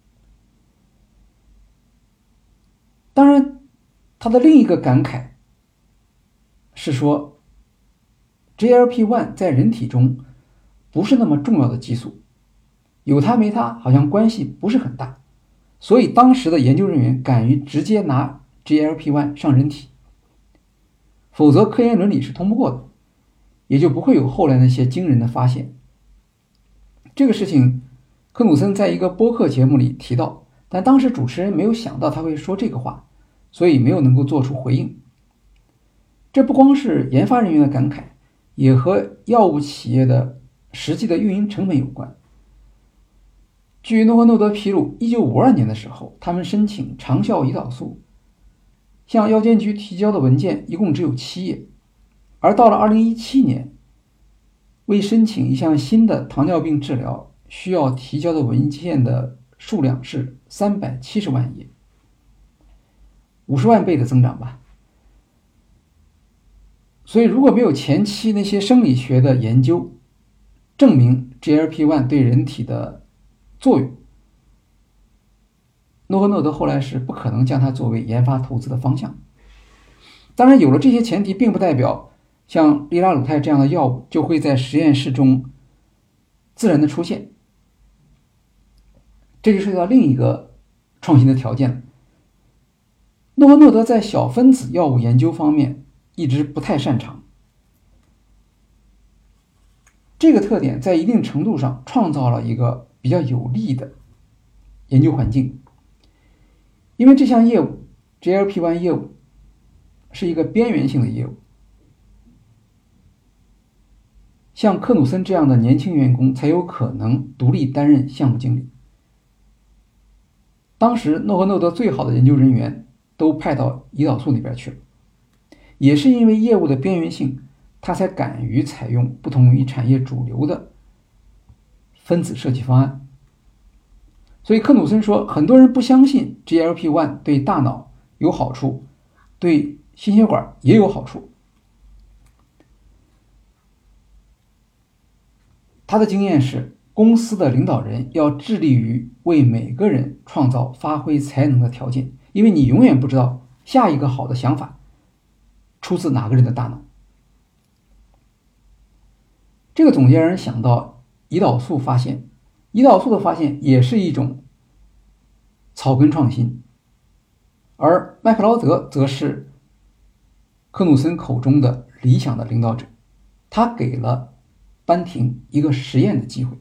当然，他的另一个感慨是说 G L P 一 在人体中不是那么重要的激素，有它没它好像关系不是很大，所以当时的研究人员敢于直接拿 G L P 一 上人体，否则科研伦理是通不过的，也就不会有后来那些惊人的发现。这个事情克努森在一个播客节目里提到，但当时主持人没有想到他会说这个话，所以没有能够做出回应。这不光是研发人员的感慨，也和药物企业的实际的运营成本有关。据诺和诺德披露，一九五二年的时候，他们申请长效胰岛素，向药监局提交的文件一共只有七页，而到了二零一七年，为申请一项新的糖尿病治疗需要提交的文件的数量是三百七十万页，五十万倍的增长吧。所以如果没有前期那些生理学的研究证明 G L P 一 对人体的作用，诺和诺德后来是不可能将它作为研发投资的方向。当然，有了这些前提，并不代表像利拉鲁肽这样的药物就会在实验室中自然的出现。这就涉及到另一个创新的条件了。诺和诺德在小分子药物研究方面一直不太擅长，这个特点在一定程度上创造了一个比较有利的研究环境。因为这项业务 G L P 一 业务是一个边缘性的业务，像克努森这样的年轻员工才有可能独立担任项目经理。当时诺和诺德最好的研究人员都派到胰岛素那边去了，也是因为业务的边缘性，他才敢于采用不同于产业主流的分子设计方案。所以克努森说，很多人不相信 G L P 一 对大脑有好处，对心血管也有好处。他的经验是，公司的领导人要致力于为每个人创造发挥才能的条件，因为你永远不知道下一个好的想法出自哪个人的大脑。这个总结让人想到胰岛素发现，胰岛素的发现也是一种草根创新，而麦克劳德则是克努森口中的理想的领导者，他给了班廷一个实验的机会。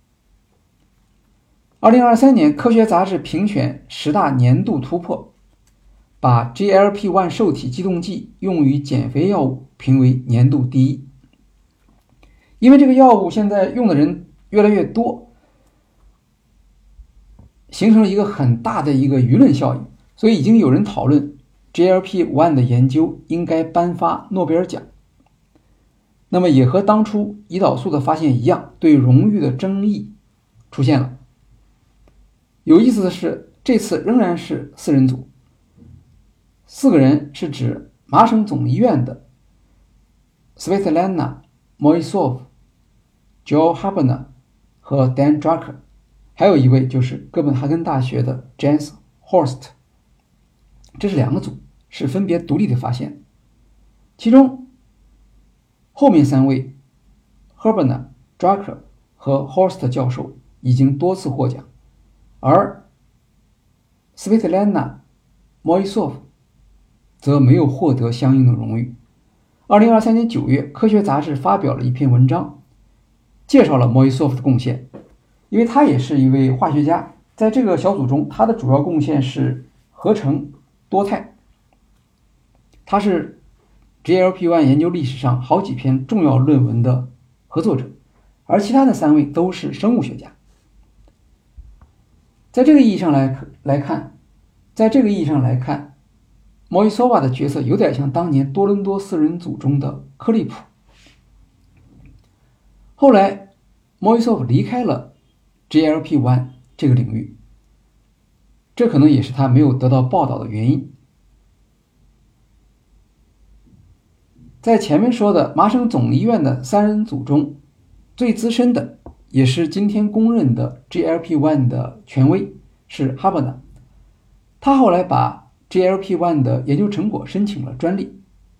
二零二三年科学杂志评选十大年度突破，把 G L P 一 受体激动剂用于减肥药物评为年度第一。因为这个药物现在用的人越来越多，形成了一个很大的一个舆论效应，所以已经有人讨论 G L P 一 的研究应该颁发诺贝尔奖。那么也和当初胰岛素的发现一样，对荣誉的争议出现了。有意思的是，这次仍然是四人组，四个人是指麻省总医院的 Svetlana Moisov、Joel Habana 和 Dan Drucker， 还有一位就是哥本哈根大学的 Jens Horst。 这是两个组，是分别独立的发现。其中后面三位 Habana Drucker 和 Horst 教授已经多次获奖，而 Svetlana Moisov 则没有获得相应的荣誉。二零二三年九月，科学杂志发表了一篇文章，介绍了 Moisov 的贡献。因为他也是一位化学家，在这个小组中，他的主要贡献是合成多肽。他是 G L P 一 研究历史上好几篇重要论文的合作者，而其他的三位都是生物学家。在这个意义上来来看，在这个意义上来看，莫伊索瓦的角色有点像当年多伦多四人组中的柯利普。后来，莫伊索夫离开了 G L P 一 这个领域，这可能也是他没有得到报道的原因。在前面说的麻省总医院的三人组中，最资深的也是今天公认的 G L P 一 的权威是哈伯纳，他后来把 G L P 一 的研究成果申请了专利。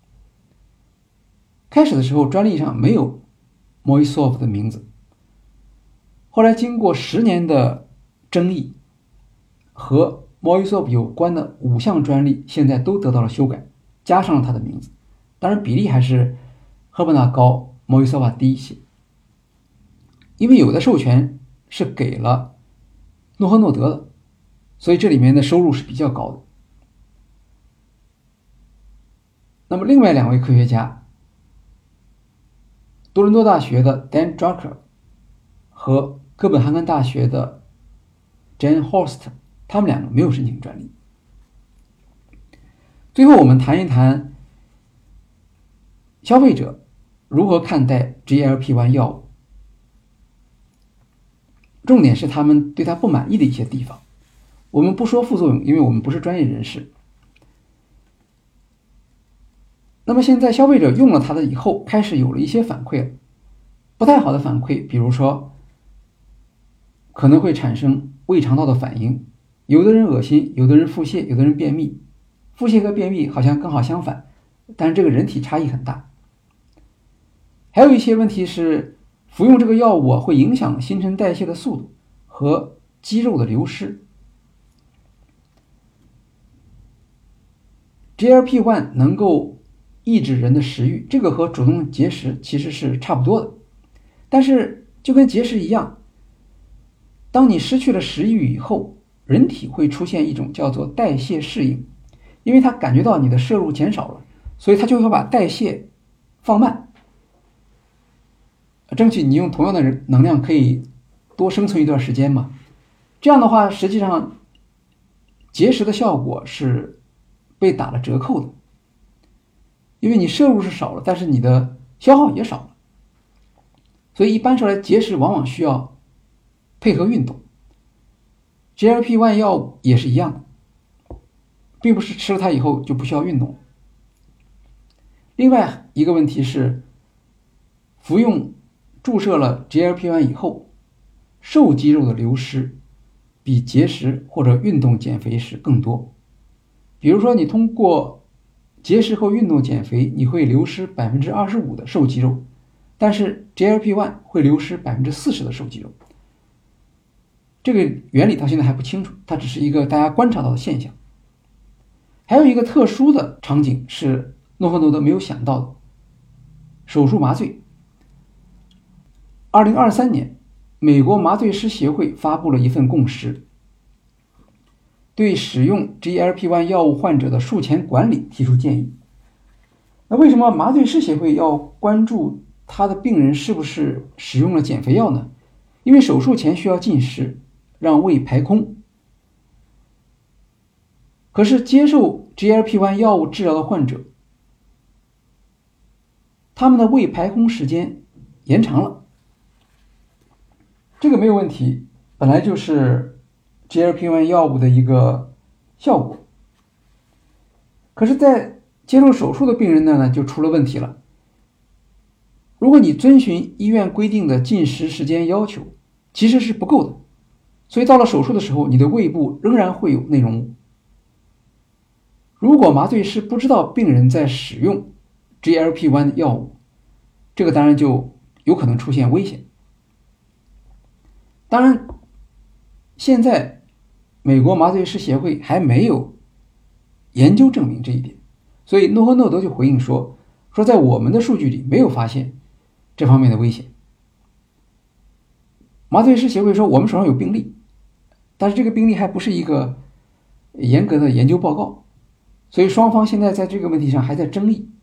开始的时候，专利上没有 Moisov 的名字，后来经过十年的争议，和 Moisov 有关的五项专利现在都得到了修改，加上了他的名字。当然比例还是赫伯纳高， Moisov 低一些，因为有的授权是给了诺和诺德的，所以这里面的收入是比较高的。那么另外两位科学家，多伦多大学的 Dan Drucker 和哥本哈根大学的 Jan Horst， 他们两个没有申请专利。最后我们谈一谈消费者如何看待 G L P 一 药物，重点是他们对它不满意的一些地方。我们不说副作用，因为我们不是专业人士。那么现在消费者用了它的以后，开始有了一些反馈了，不太好的反馈，比如说可能会产生胃肠道的反应，有的人恶心，有的人腹泻，有的人便秘。腹泻和便秘好像刚好相反，但是这个人体差异很大。还有一些问题是，服用这个药物会影响新陈代谢的速度和肌肉的流失。G L P 一 能够抑制人的食欲，这个和主动节食其实是差不多的。但是就跟节食一样，当你失去了食欲以后，人体会出现一种叫做代谢适应，因为它感觉到你的摄入减少了，所以它就会把代谢放慢，争取你用同样的能量可以多生存一段时间嘛。这样的话，实际上节食的效果是被打了折扣的，因为你摄入是少了，但是你的消耗也少了。所以一般说来，节食往往需要配合运动。G L P 一 药物也是一样的，并不是吃了它以后就不需要运动。另外一个问题是，服用注射了 G L P 一 以后，瘦肌肉的流失比节食或者运动减肥时更多。比如说你通过节食后运动减肥，你会流失 百分之二十五 的瘦肌肉，但是 G L P 一 会流失 百分之四十 的瘦肌肉。这个原理到现在还不清楚，它只是一个大家观察到的现象。还有一个特殊的场景是诺和诺德没有想到的，手术麻醉。二零二三年，美国麻醉师协会发布了一份共识，对使用 G L P 一 药物患者的术前管理提出建议。那为什么麻醉师协会要关注他的病人是不是使用了减肥药呢？因为手术前需要进食，让胃排空。可是接受 G L P 一 药物治疗的患者，他们的胃排空时间延长了。这个没有问题，本来就是 G L P 一 药物的一个效果。可是在接受手术的病人呢，就出了问题了。如果你遵循医院规定的进食时间要求，其实是不够的，所以到了手术的时候，你的胃部仍然会有内容物。如果麻醉师不知道病人在使用 G L P 一 药物，这个当然就有可能出现危险。 当然，现在美国麻醉师协会还没有研究证明这一点，所以诺和诺德就回应说，说在我们的数据里没有发现这方面的危险。麻醉师协会说我们手上有病例，但是这个病例还不是一个严格的研究报告，所以双方现在在这个问题上还在争议。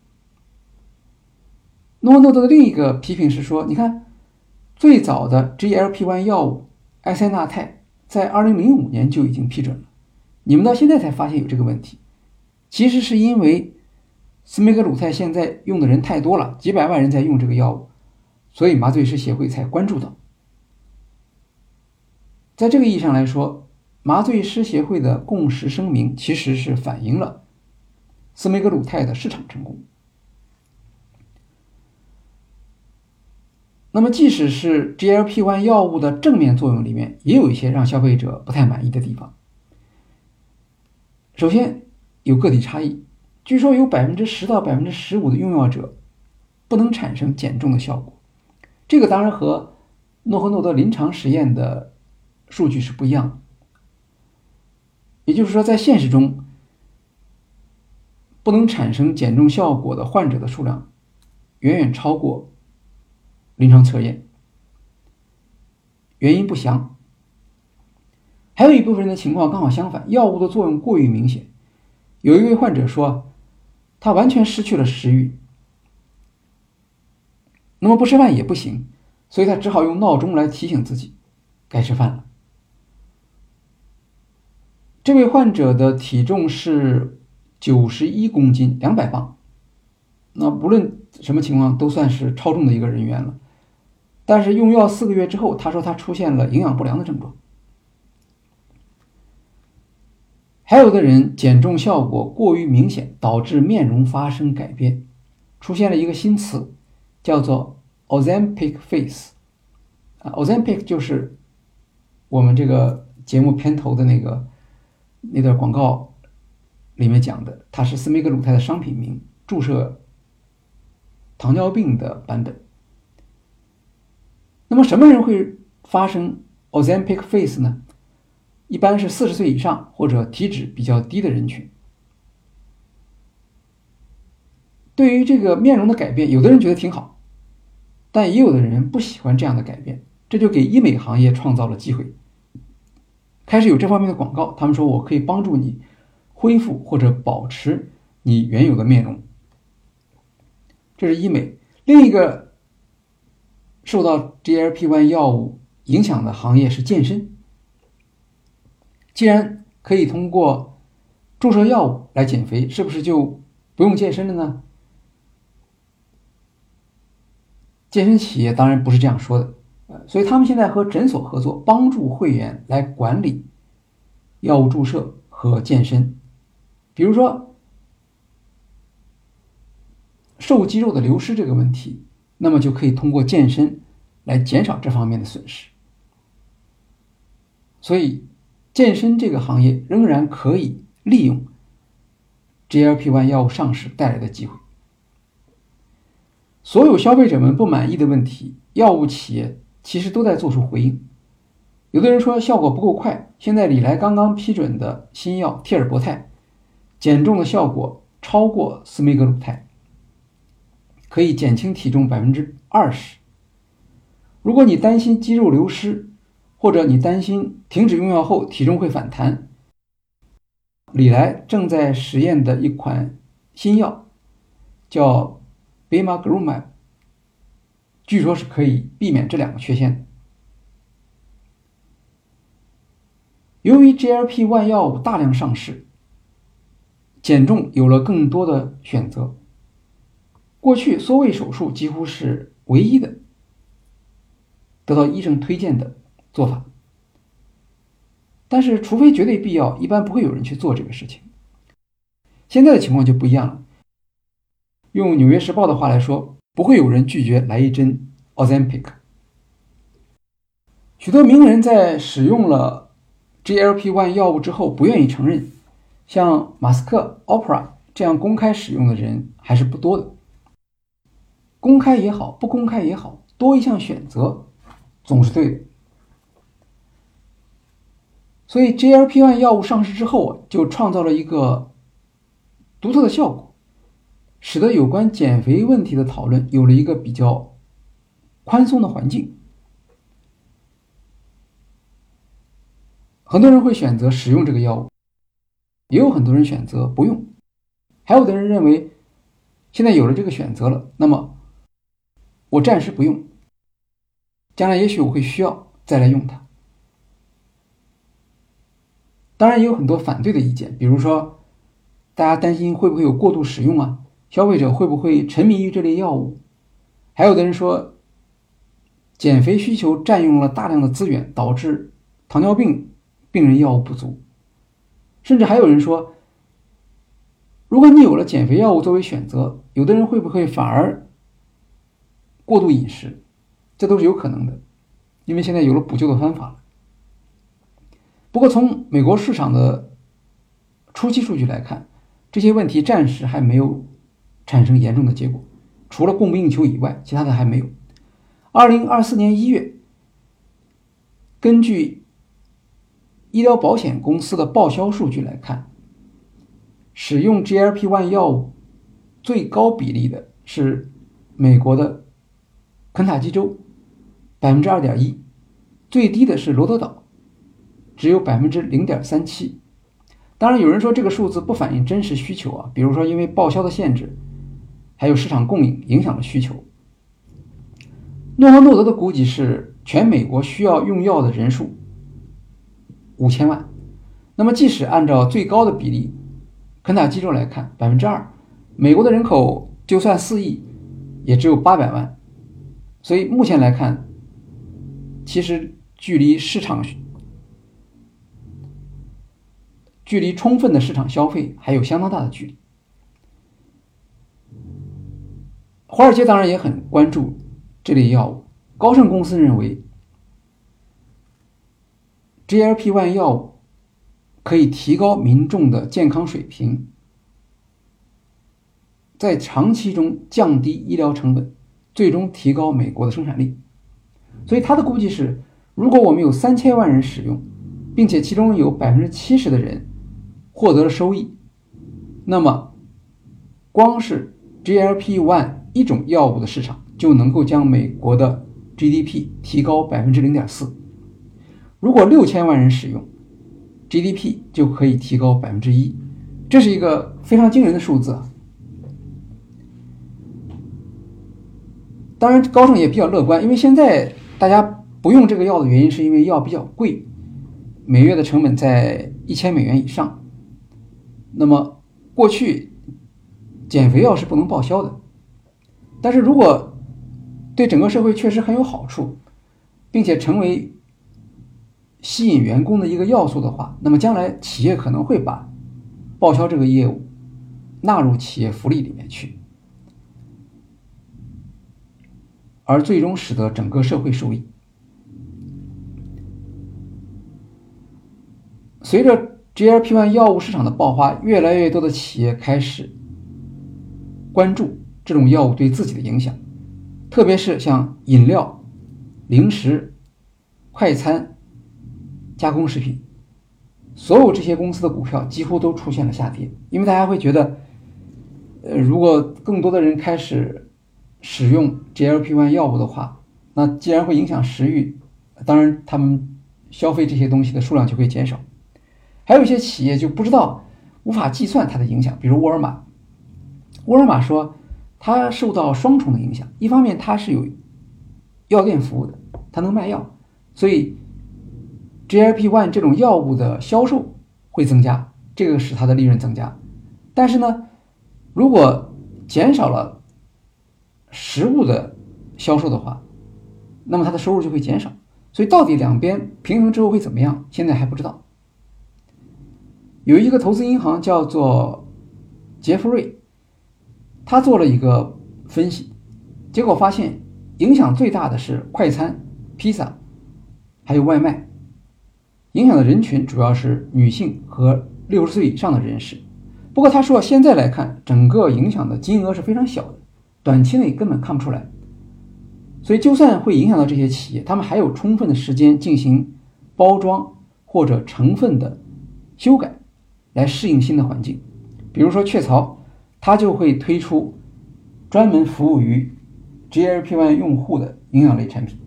诺和诺德的另一个批评是说，你看最早的 G L P 一 药物埃塞纳泰在二零零五年就已经批准了，你们到现在才发现有这个问题，其实是因为司美格鲁肽现在用的人太多了，几百万人在用这个药物，所以麻醉师协会才关注到。在这个意义上来说，麻醉师协会的共识声明其实是反映了司美格鲁肽的市场成功。那么即使是 G L P 一 药物的正面作用里面，也有一些让消费者不太满意的地方。首先有个体差异，据说有 百分之十 到 百分之十五 的用药者不能产生减重的效果，这个当然和诺和诺德临床实验的数据是不一样的。也就是说，在现实中不能产生减重效果的患者的数量远远超过临床测验，原因不详。还有一部分人的情况刚好相反，药物的作用过于明显。有一位患者说，他完全失去了食欲，那么不吃饭也不行，所以他只好用闹钟来提醒自己该吃饭了。这位患者的体重是九十一公斤，两百磅，那不论什么情况都算是超重的一个人员了。但是用药四个月之后，他说他出现了营养不良的症状。还有的人减重效果过于明显，导致面容发生改变，出现了一个新词，叫做 Ozempic face。啊 ，Ozempic 就是我们这个节目片头的那个那段广告里面讲的，它是司美格鲁肽的商品名，注射糖尿病的版本。那么什么人会发生 Ozempic face 呢？一般是四十岁以上或者体脂比较低的人群。对于这个面容的改变，有的人觉得挺好，但也有的人不喜欢这样的改变，这就给医美行业创造了机会。开始有这方面的广告，他们说我可以帮助你恢复或者保持你原有的面容。这是医美。另一个受到 G L P 一 药物影响的行业是健身。既然可以通过注射药物来减肥，是不是就不用健身了呢？健身企业当然不是这样说的，所以他们现在和诊所合作，帮助会员来管理药物注射和健身。比如说瘦肌肉的流失这个问题，那么就可以通过健身来减少这方面的损失。所以健身这个行业仍然可以利用 G L P 一 药物上市带来的机会。所有消费者们不满意的问题，药物企业其实都在做出回应。有的人说效果不够快，现在李来刚刚批准的新药替尔博泰，减重的效果超过司美格鲁肽，可以减轻体重 百分之二十。如果你担心肌肉流失，或者你担心停止用药后体重会反弹，李来正在实验的一款新药叫 Bimagrumab， 据说是可以避免这两个缺陷的。由于 G L P 一 药物大量上市，减重有了更多的选择。过去缩胃手术几乎是唯一的得到医生推荐的做法，但是除非绝对必要，一般不会有人去做这个事情。现在的情况就不一样了，用《纽约时报》的话来说，不会有人拒绝来一针 Ozempic。 许多名人在使用了 G L P 一 药物之后不愿意承认，像马斯克、Oprah 这样公开使用的人还是不多的。公开也好，不公开也好，多一项选择总是对的。 所以 G L P 一 药物上市之后，就创造了一个独特的效果，使得有关减肥问题的讨论有了一个比较宽松的环境。很多人会选择使用这个药物，也有很多人选择不用，还有的人认为现在有了这个选择了，那么我暂时不用，将来也许我会需要再来用它。当然也有很多反对的意见，比如说大家担心会不会有过度使用啊，消费者会不会沉迷于这类药物，还有的人说减肥需求占用了大量的资源，导致糖尿病病人药物不足，甚至还有人说，如果你有了减肥药物作为选择，有的人会不会反而过度饮食，这都是有可能的，因为现在有了补救的方法了。不过从美国市场的初期数据来看，这些问题暂时还没有产生严重的结果，除了供不应求以外，其他的还没有。二零二四年一月，根据医疗保险公司的报销数据来看，使用 G L P 一 药物最高比例的是美国的肯塔基州 百分之二点一， 最低的是罗德岛，只有 百分之零点三七。 当然有人说这个数字不反映真实需求啊，比如说因为报销的限制还有市场供应影响了需求。诺和诺德的估计是全美国需要用药的人数五千万，那么即使按照最高的比例肯塔基州来看 百分之二， 美国的人口就算四亿也只有八百万，所以目前来看其实距离市场距离充分的市场消费还有相当大的距离。华尔街当然也很关注这类药物，高盛公司认为 G L P 一 药物可以提高民众的健康水平，在长期中降低医疗成本，最终提高美国的生产力。所以他的估计是，如果我们有三千万人使用，并且其中有 百分之七十 的人获得了收益，那么光是 G L P 一 一种药物的市场就能够将美国的 G D P 提高 百分之零点四。 如果六千万人使用， G D P 就可以提高 百分之一， 这是一个非常惊人的数字啊。当然高盛也比较乐观，因为现在大家不用这个药的原因是因为药比较贵，每月的成本在一千美元以上。那么过去减肥药是不能报销的，但是如果对整个社会确实很有好处，并且成为吸引员工的一个要素的话，那么将来企业可能会把报销这个业务纳入企业福利里面去，而最终使得整个社会受益。随着 G L P 一 药物市场的爆发，越来越多的企业开始关注这种药物对自己的影响，特别是像饮料、零食、快餐、加工食品，所有这些公司的股票几乎都出现了下跌，因为大家会觉得，呃，如果更多的人开始使用 G L P 一 药物的话，那既然会影响食欲，当然他们消费这些东西的数量就会减少。还有一些企业就不知道，无法计算它的影响，比如沃尔玛。沃尔玛说它受到双重的影响，一方面它是有药店服务的，它能卖药，所以 G L P 一 这种药物的销售会增加，这个使它的利润增加。但是呢，如果减少了食物的销售的话，那么它的收入就会减少。所以到底两边平衡之后会怎么样，现在还不知道。有一个投资银行叫做杰弗瑞，他做了一个分析，结果发现影响最大的是快餐、披萨还有外卖，影响的人群主要是女性和六十岁以上的人士。不过他说现在来看，整个影响的金额是非常小的，短期内根本看不出来。所以就算会影响到这些企业，他们还有充分的时间进行包装或者成分的修改来适应新的环境。比如说雀巢，它就会推出专门服务于 G L P 一 用户的营养类产品。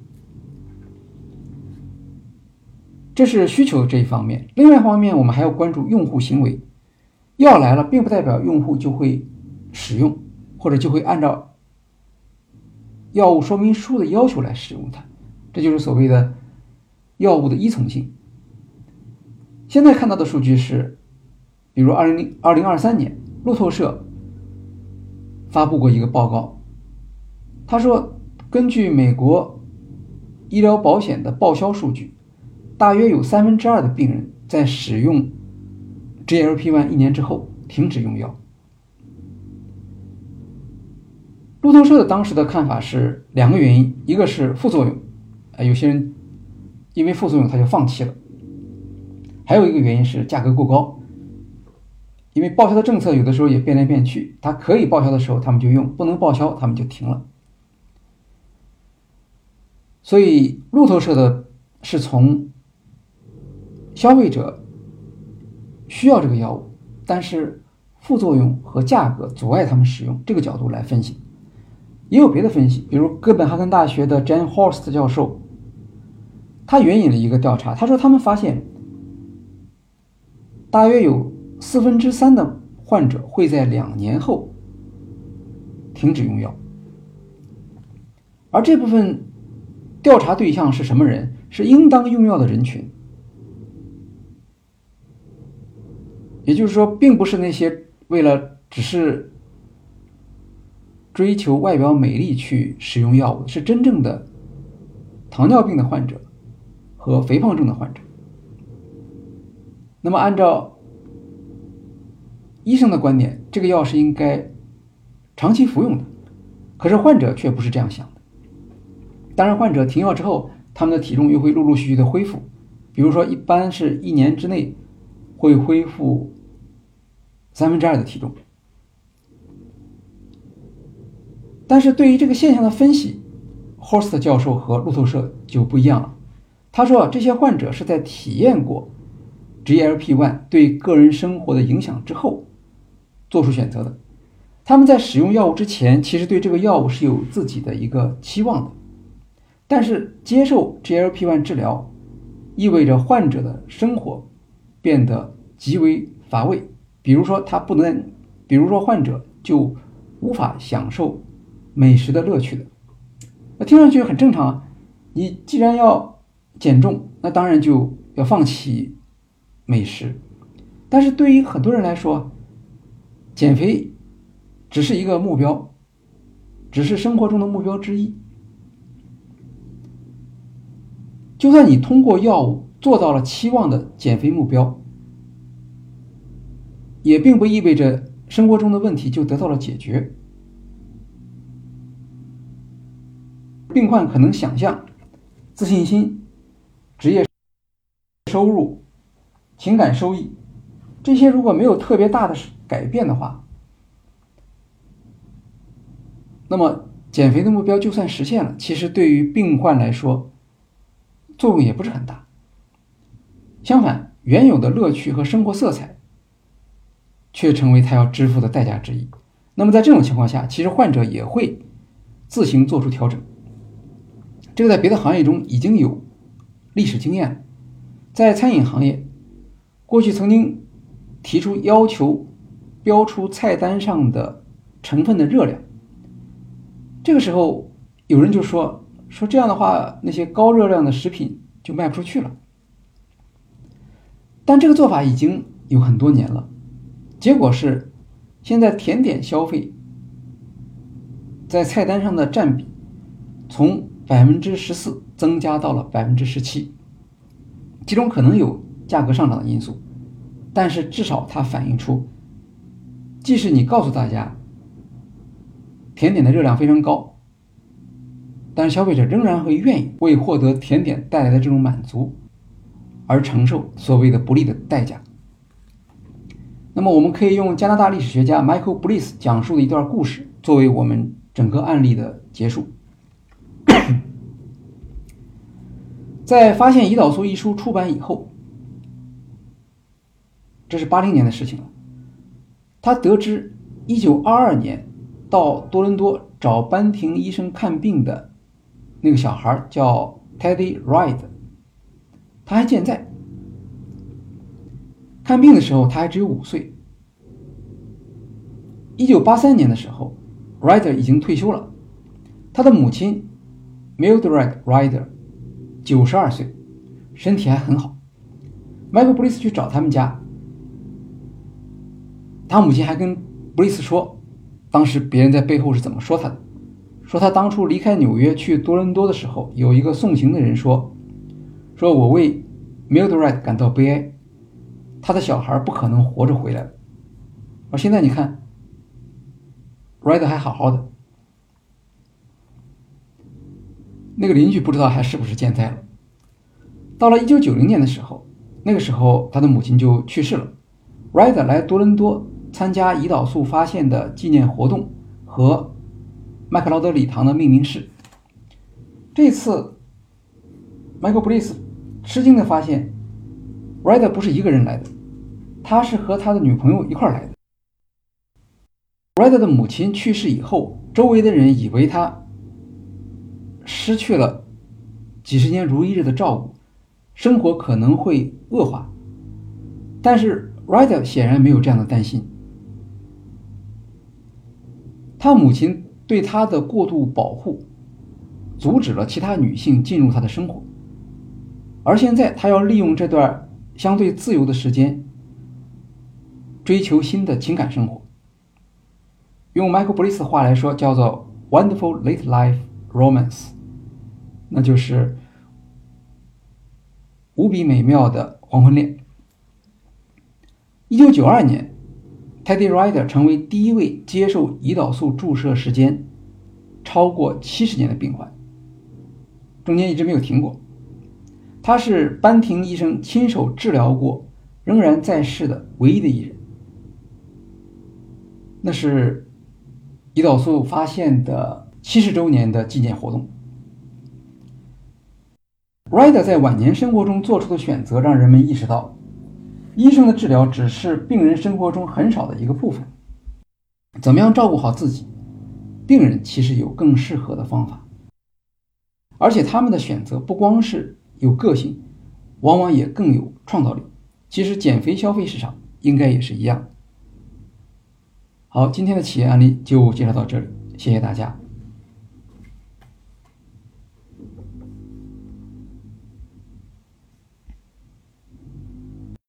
这是需求这一方面。另外一方面，我们还要关注用户行为。药来了，并不代表用户就会使用，或者就会按照药物说明书的要求来使用它，这就是所谓的药物的依从性。现在看到的数据是，比如二零二三年路透社发布过一个报告，他说根据美国医疗保险的报销数据，大约有三分之二的病人在使用 G L P 一 一年之后停止用药。路透社的当时的看法是两个原因，一个是副作用，有些人因为副作用他就放弃了，还有一个原因是价格过高，因为报销的政策有的时候也变来变去，它可以报销的时候他们就用，不能报销他们就停了。所以路透社的是从消费者需要这个药物，但是副作用和价格阻碍他们使用这个角度来分析。也有别的分析，比如哥本哈根大学的 Jan Horst 教授，他援引了一个调查，他说他们发现大约有四分之三的患者会在两年后停止用药，而这部分调查对象是什么人？是应当用药的人群，也就是说，并不是那些为了只是追求外表美丽去使用药物，是真正的糖尿病的患者和肥胖症的患者。那么按照医生的观点，这个药是应该长期服用的，可是患者却不是这样想的。当然患者停药之后，他们的体重又会陆陆续续的恢复，比如说一般是一年之内会恢复三分之二的体重。但是对于这个现象的分析， Horst 教授和路透社就不一样了。他说这些患者是在体验过 G L P 一 对个人生活的影响之后做出选择的，他们在使用药物之前其实对这个药物是有自己的一个期望的，但是接受 G L P 一 治疗意味着患者的生活变得极为乏味，比如说他不能比如说患者就无法享受美食的乐趣的。那听上去很正常啊，你既然要减重，那当然就要放弃美食。但是对于很多人来说，减肥只是一个目标，只是生活中的目标之一。就算你通过药物做到了期望的减肥目标，也并不意味着生活中的问题就得到了解决。病患可能想象自信心、职业收入、情感收益，这些如果没有特别大的改变的话，那么减肥的目标就算实现了，其实对于病患来说作用也不是很大。相反，原有的乐趣和生活色彩却成为他要支付的代价之一。那么在这种情况下，其实患者也会自行做出调整。这个在别的行业中已经有历史经验了。在餐饮行业，过去曾经提出要求标出菜单上的成分的热量，这个时候有人就说说这样的话，那些高热量的食品就卖不出去了。但这个做法已经有很多年了，结果是现在甜点消费在菜单上的占比从 百分之十四 增加到了 百分之十七， 其中可能有价格上涨的因素，但是至少它反映出，即使你告诉大家甜点的热量非常高，但是消费者仍然会愿意为获得甜点带来的这种满足而承受所谓的不利的代价。那么我们可以用加拿大历史学家 Michael Bliss 讲述的一段故事作为我们整个案例的结束。在《发现胰岛素》一书出版以后， 这是八零年的事情了。他得知一九二二年到多伦多找班廷医生看病的那个小孩叫 Teddy Wright， 他还健在。看病的时候他还只有五岁。一九八三年的时候 Wright 已经退休了，他的母亲 Mildred Wright 九十二岁，身体还很好。Michael Bliss 去找他们家，他母亲还跟 Bliss 说，当时别人在背后是怎么说他的，说他当初离开纽约去多伦多的时候，有一个送行的人说，说我为 Mildred 感到悲哀，他的小孩不可能活着回来了。而现在你看 Wright 还好好的，那个邻居不知道还是不是健在了。到了一九九零年的时候，那个时候他的母亲就去世了。Wright 来多伦多参加胰岛素发现的纪念活动和麦克劳德礼堂的命名式。这次 Michael Bliss 吃惊地发现 Wright 不是一个人来的，他是和他的女朋友一块来的。Wright 的母亲去世以后，周围的人以为他失去了几十年如一日的照顾，生活可能会恶化，但是 Wright 显然没有这样的担心。他母亲对他的过度保护阻止了其他女性进入他的生活，而现在他要利用这段相对自由的时间追求新的情感生活。用 Michael Bliss 的话来说，叫做 Wonderful Late Life Romance， 那就是无比美妙的黄昏恋。一九九二年 Teddy Wright 成为第一位接受胰岛素注射时间超过七十年的病患，中间一直没有停过。他是班廷医生亲手治疗过仍然在世的唯一的一人。那是胰岛素发现的七十周年的纪念活动。Wright 在晚年生活中做出的选择，让人们意识到，医生的治疗只是病人生活中很少的一个部分。怎么样照顾好自己，病人其实有更适合的方法。而且他们的选择不光是有个性，往往也更有创造力。其实减肥消费市场应该也是一样。好，今天的企业案例就介绍到这里，谢谢大家。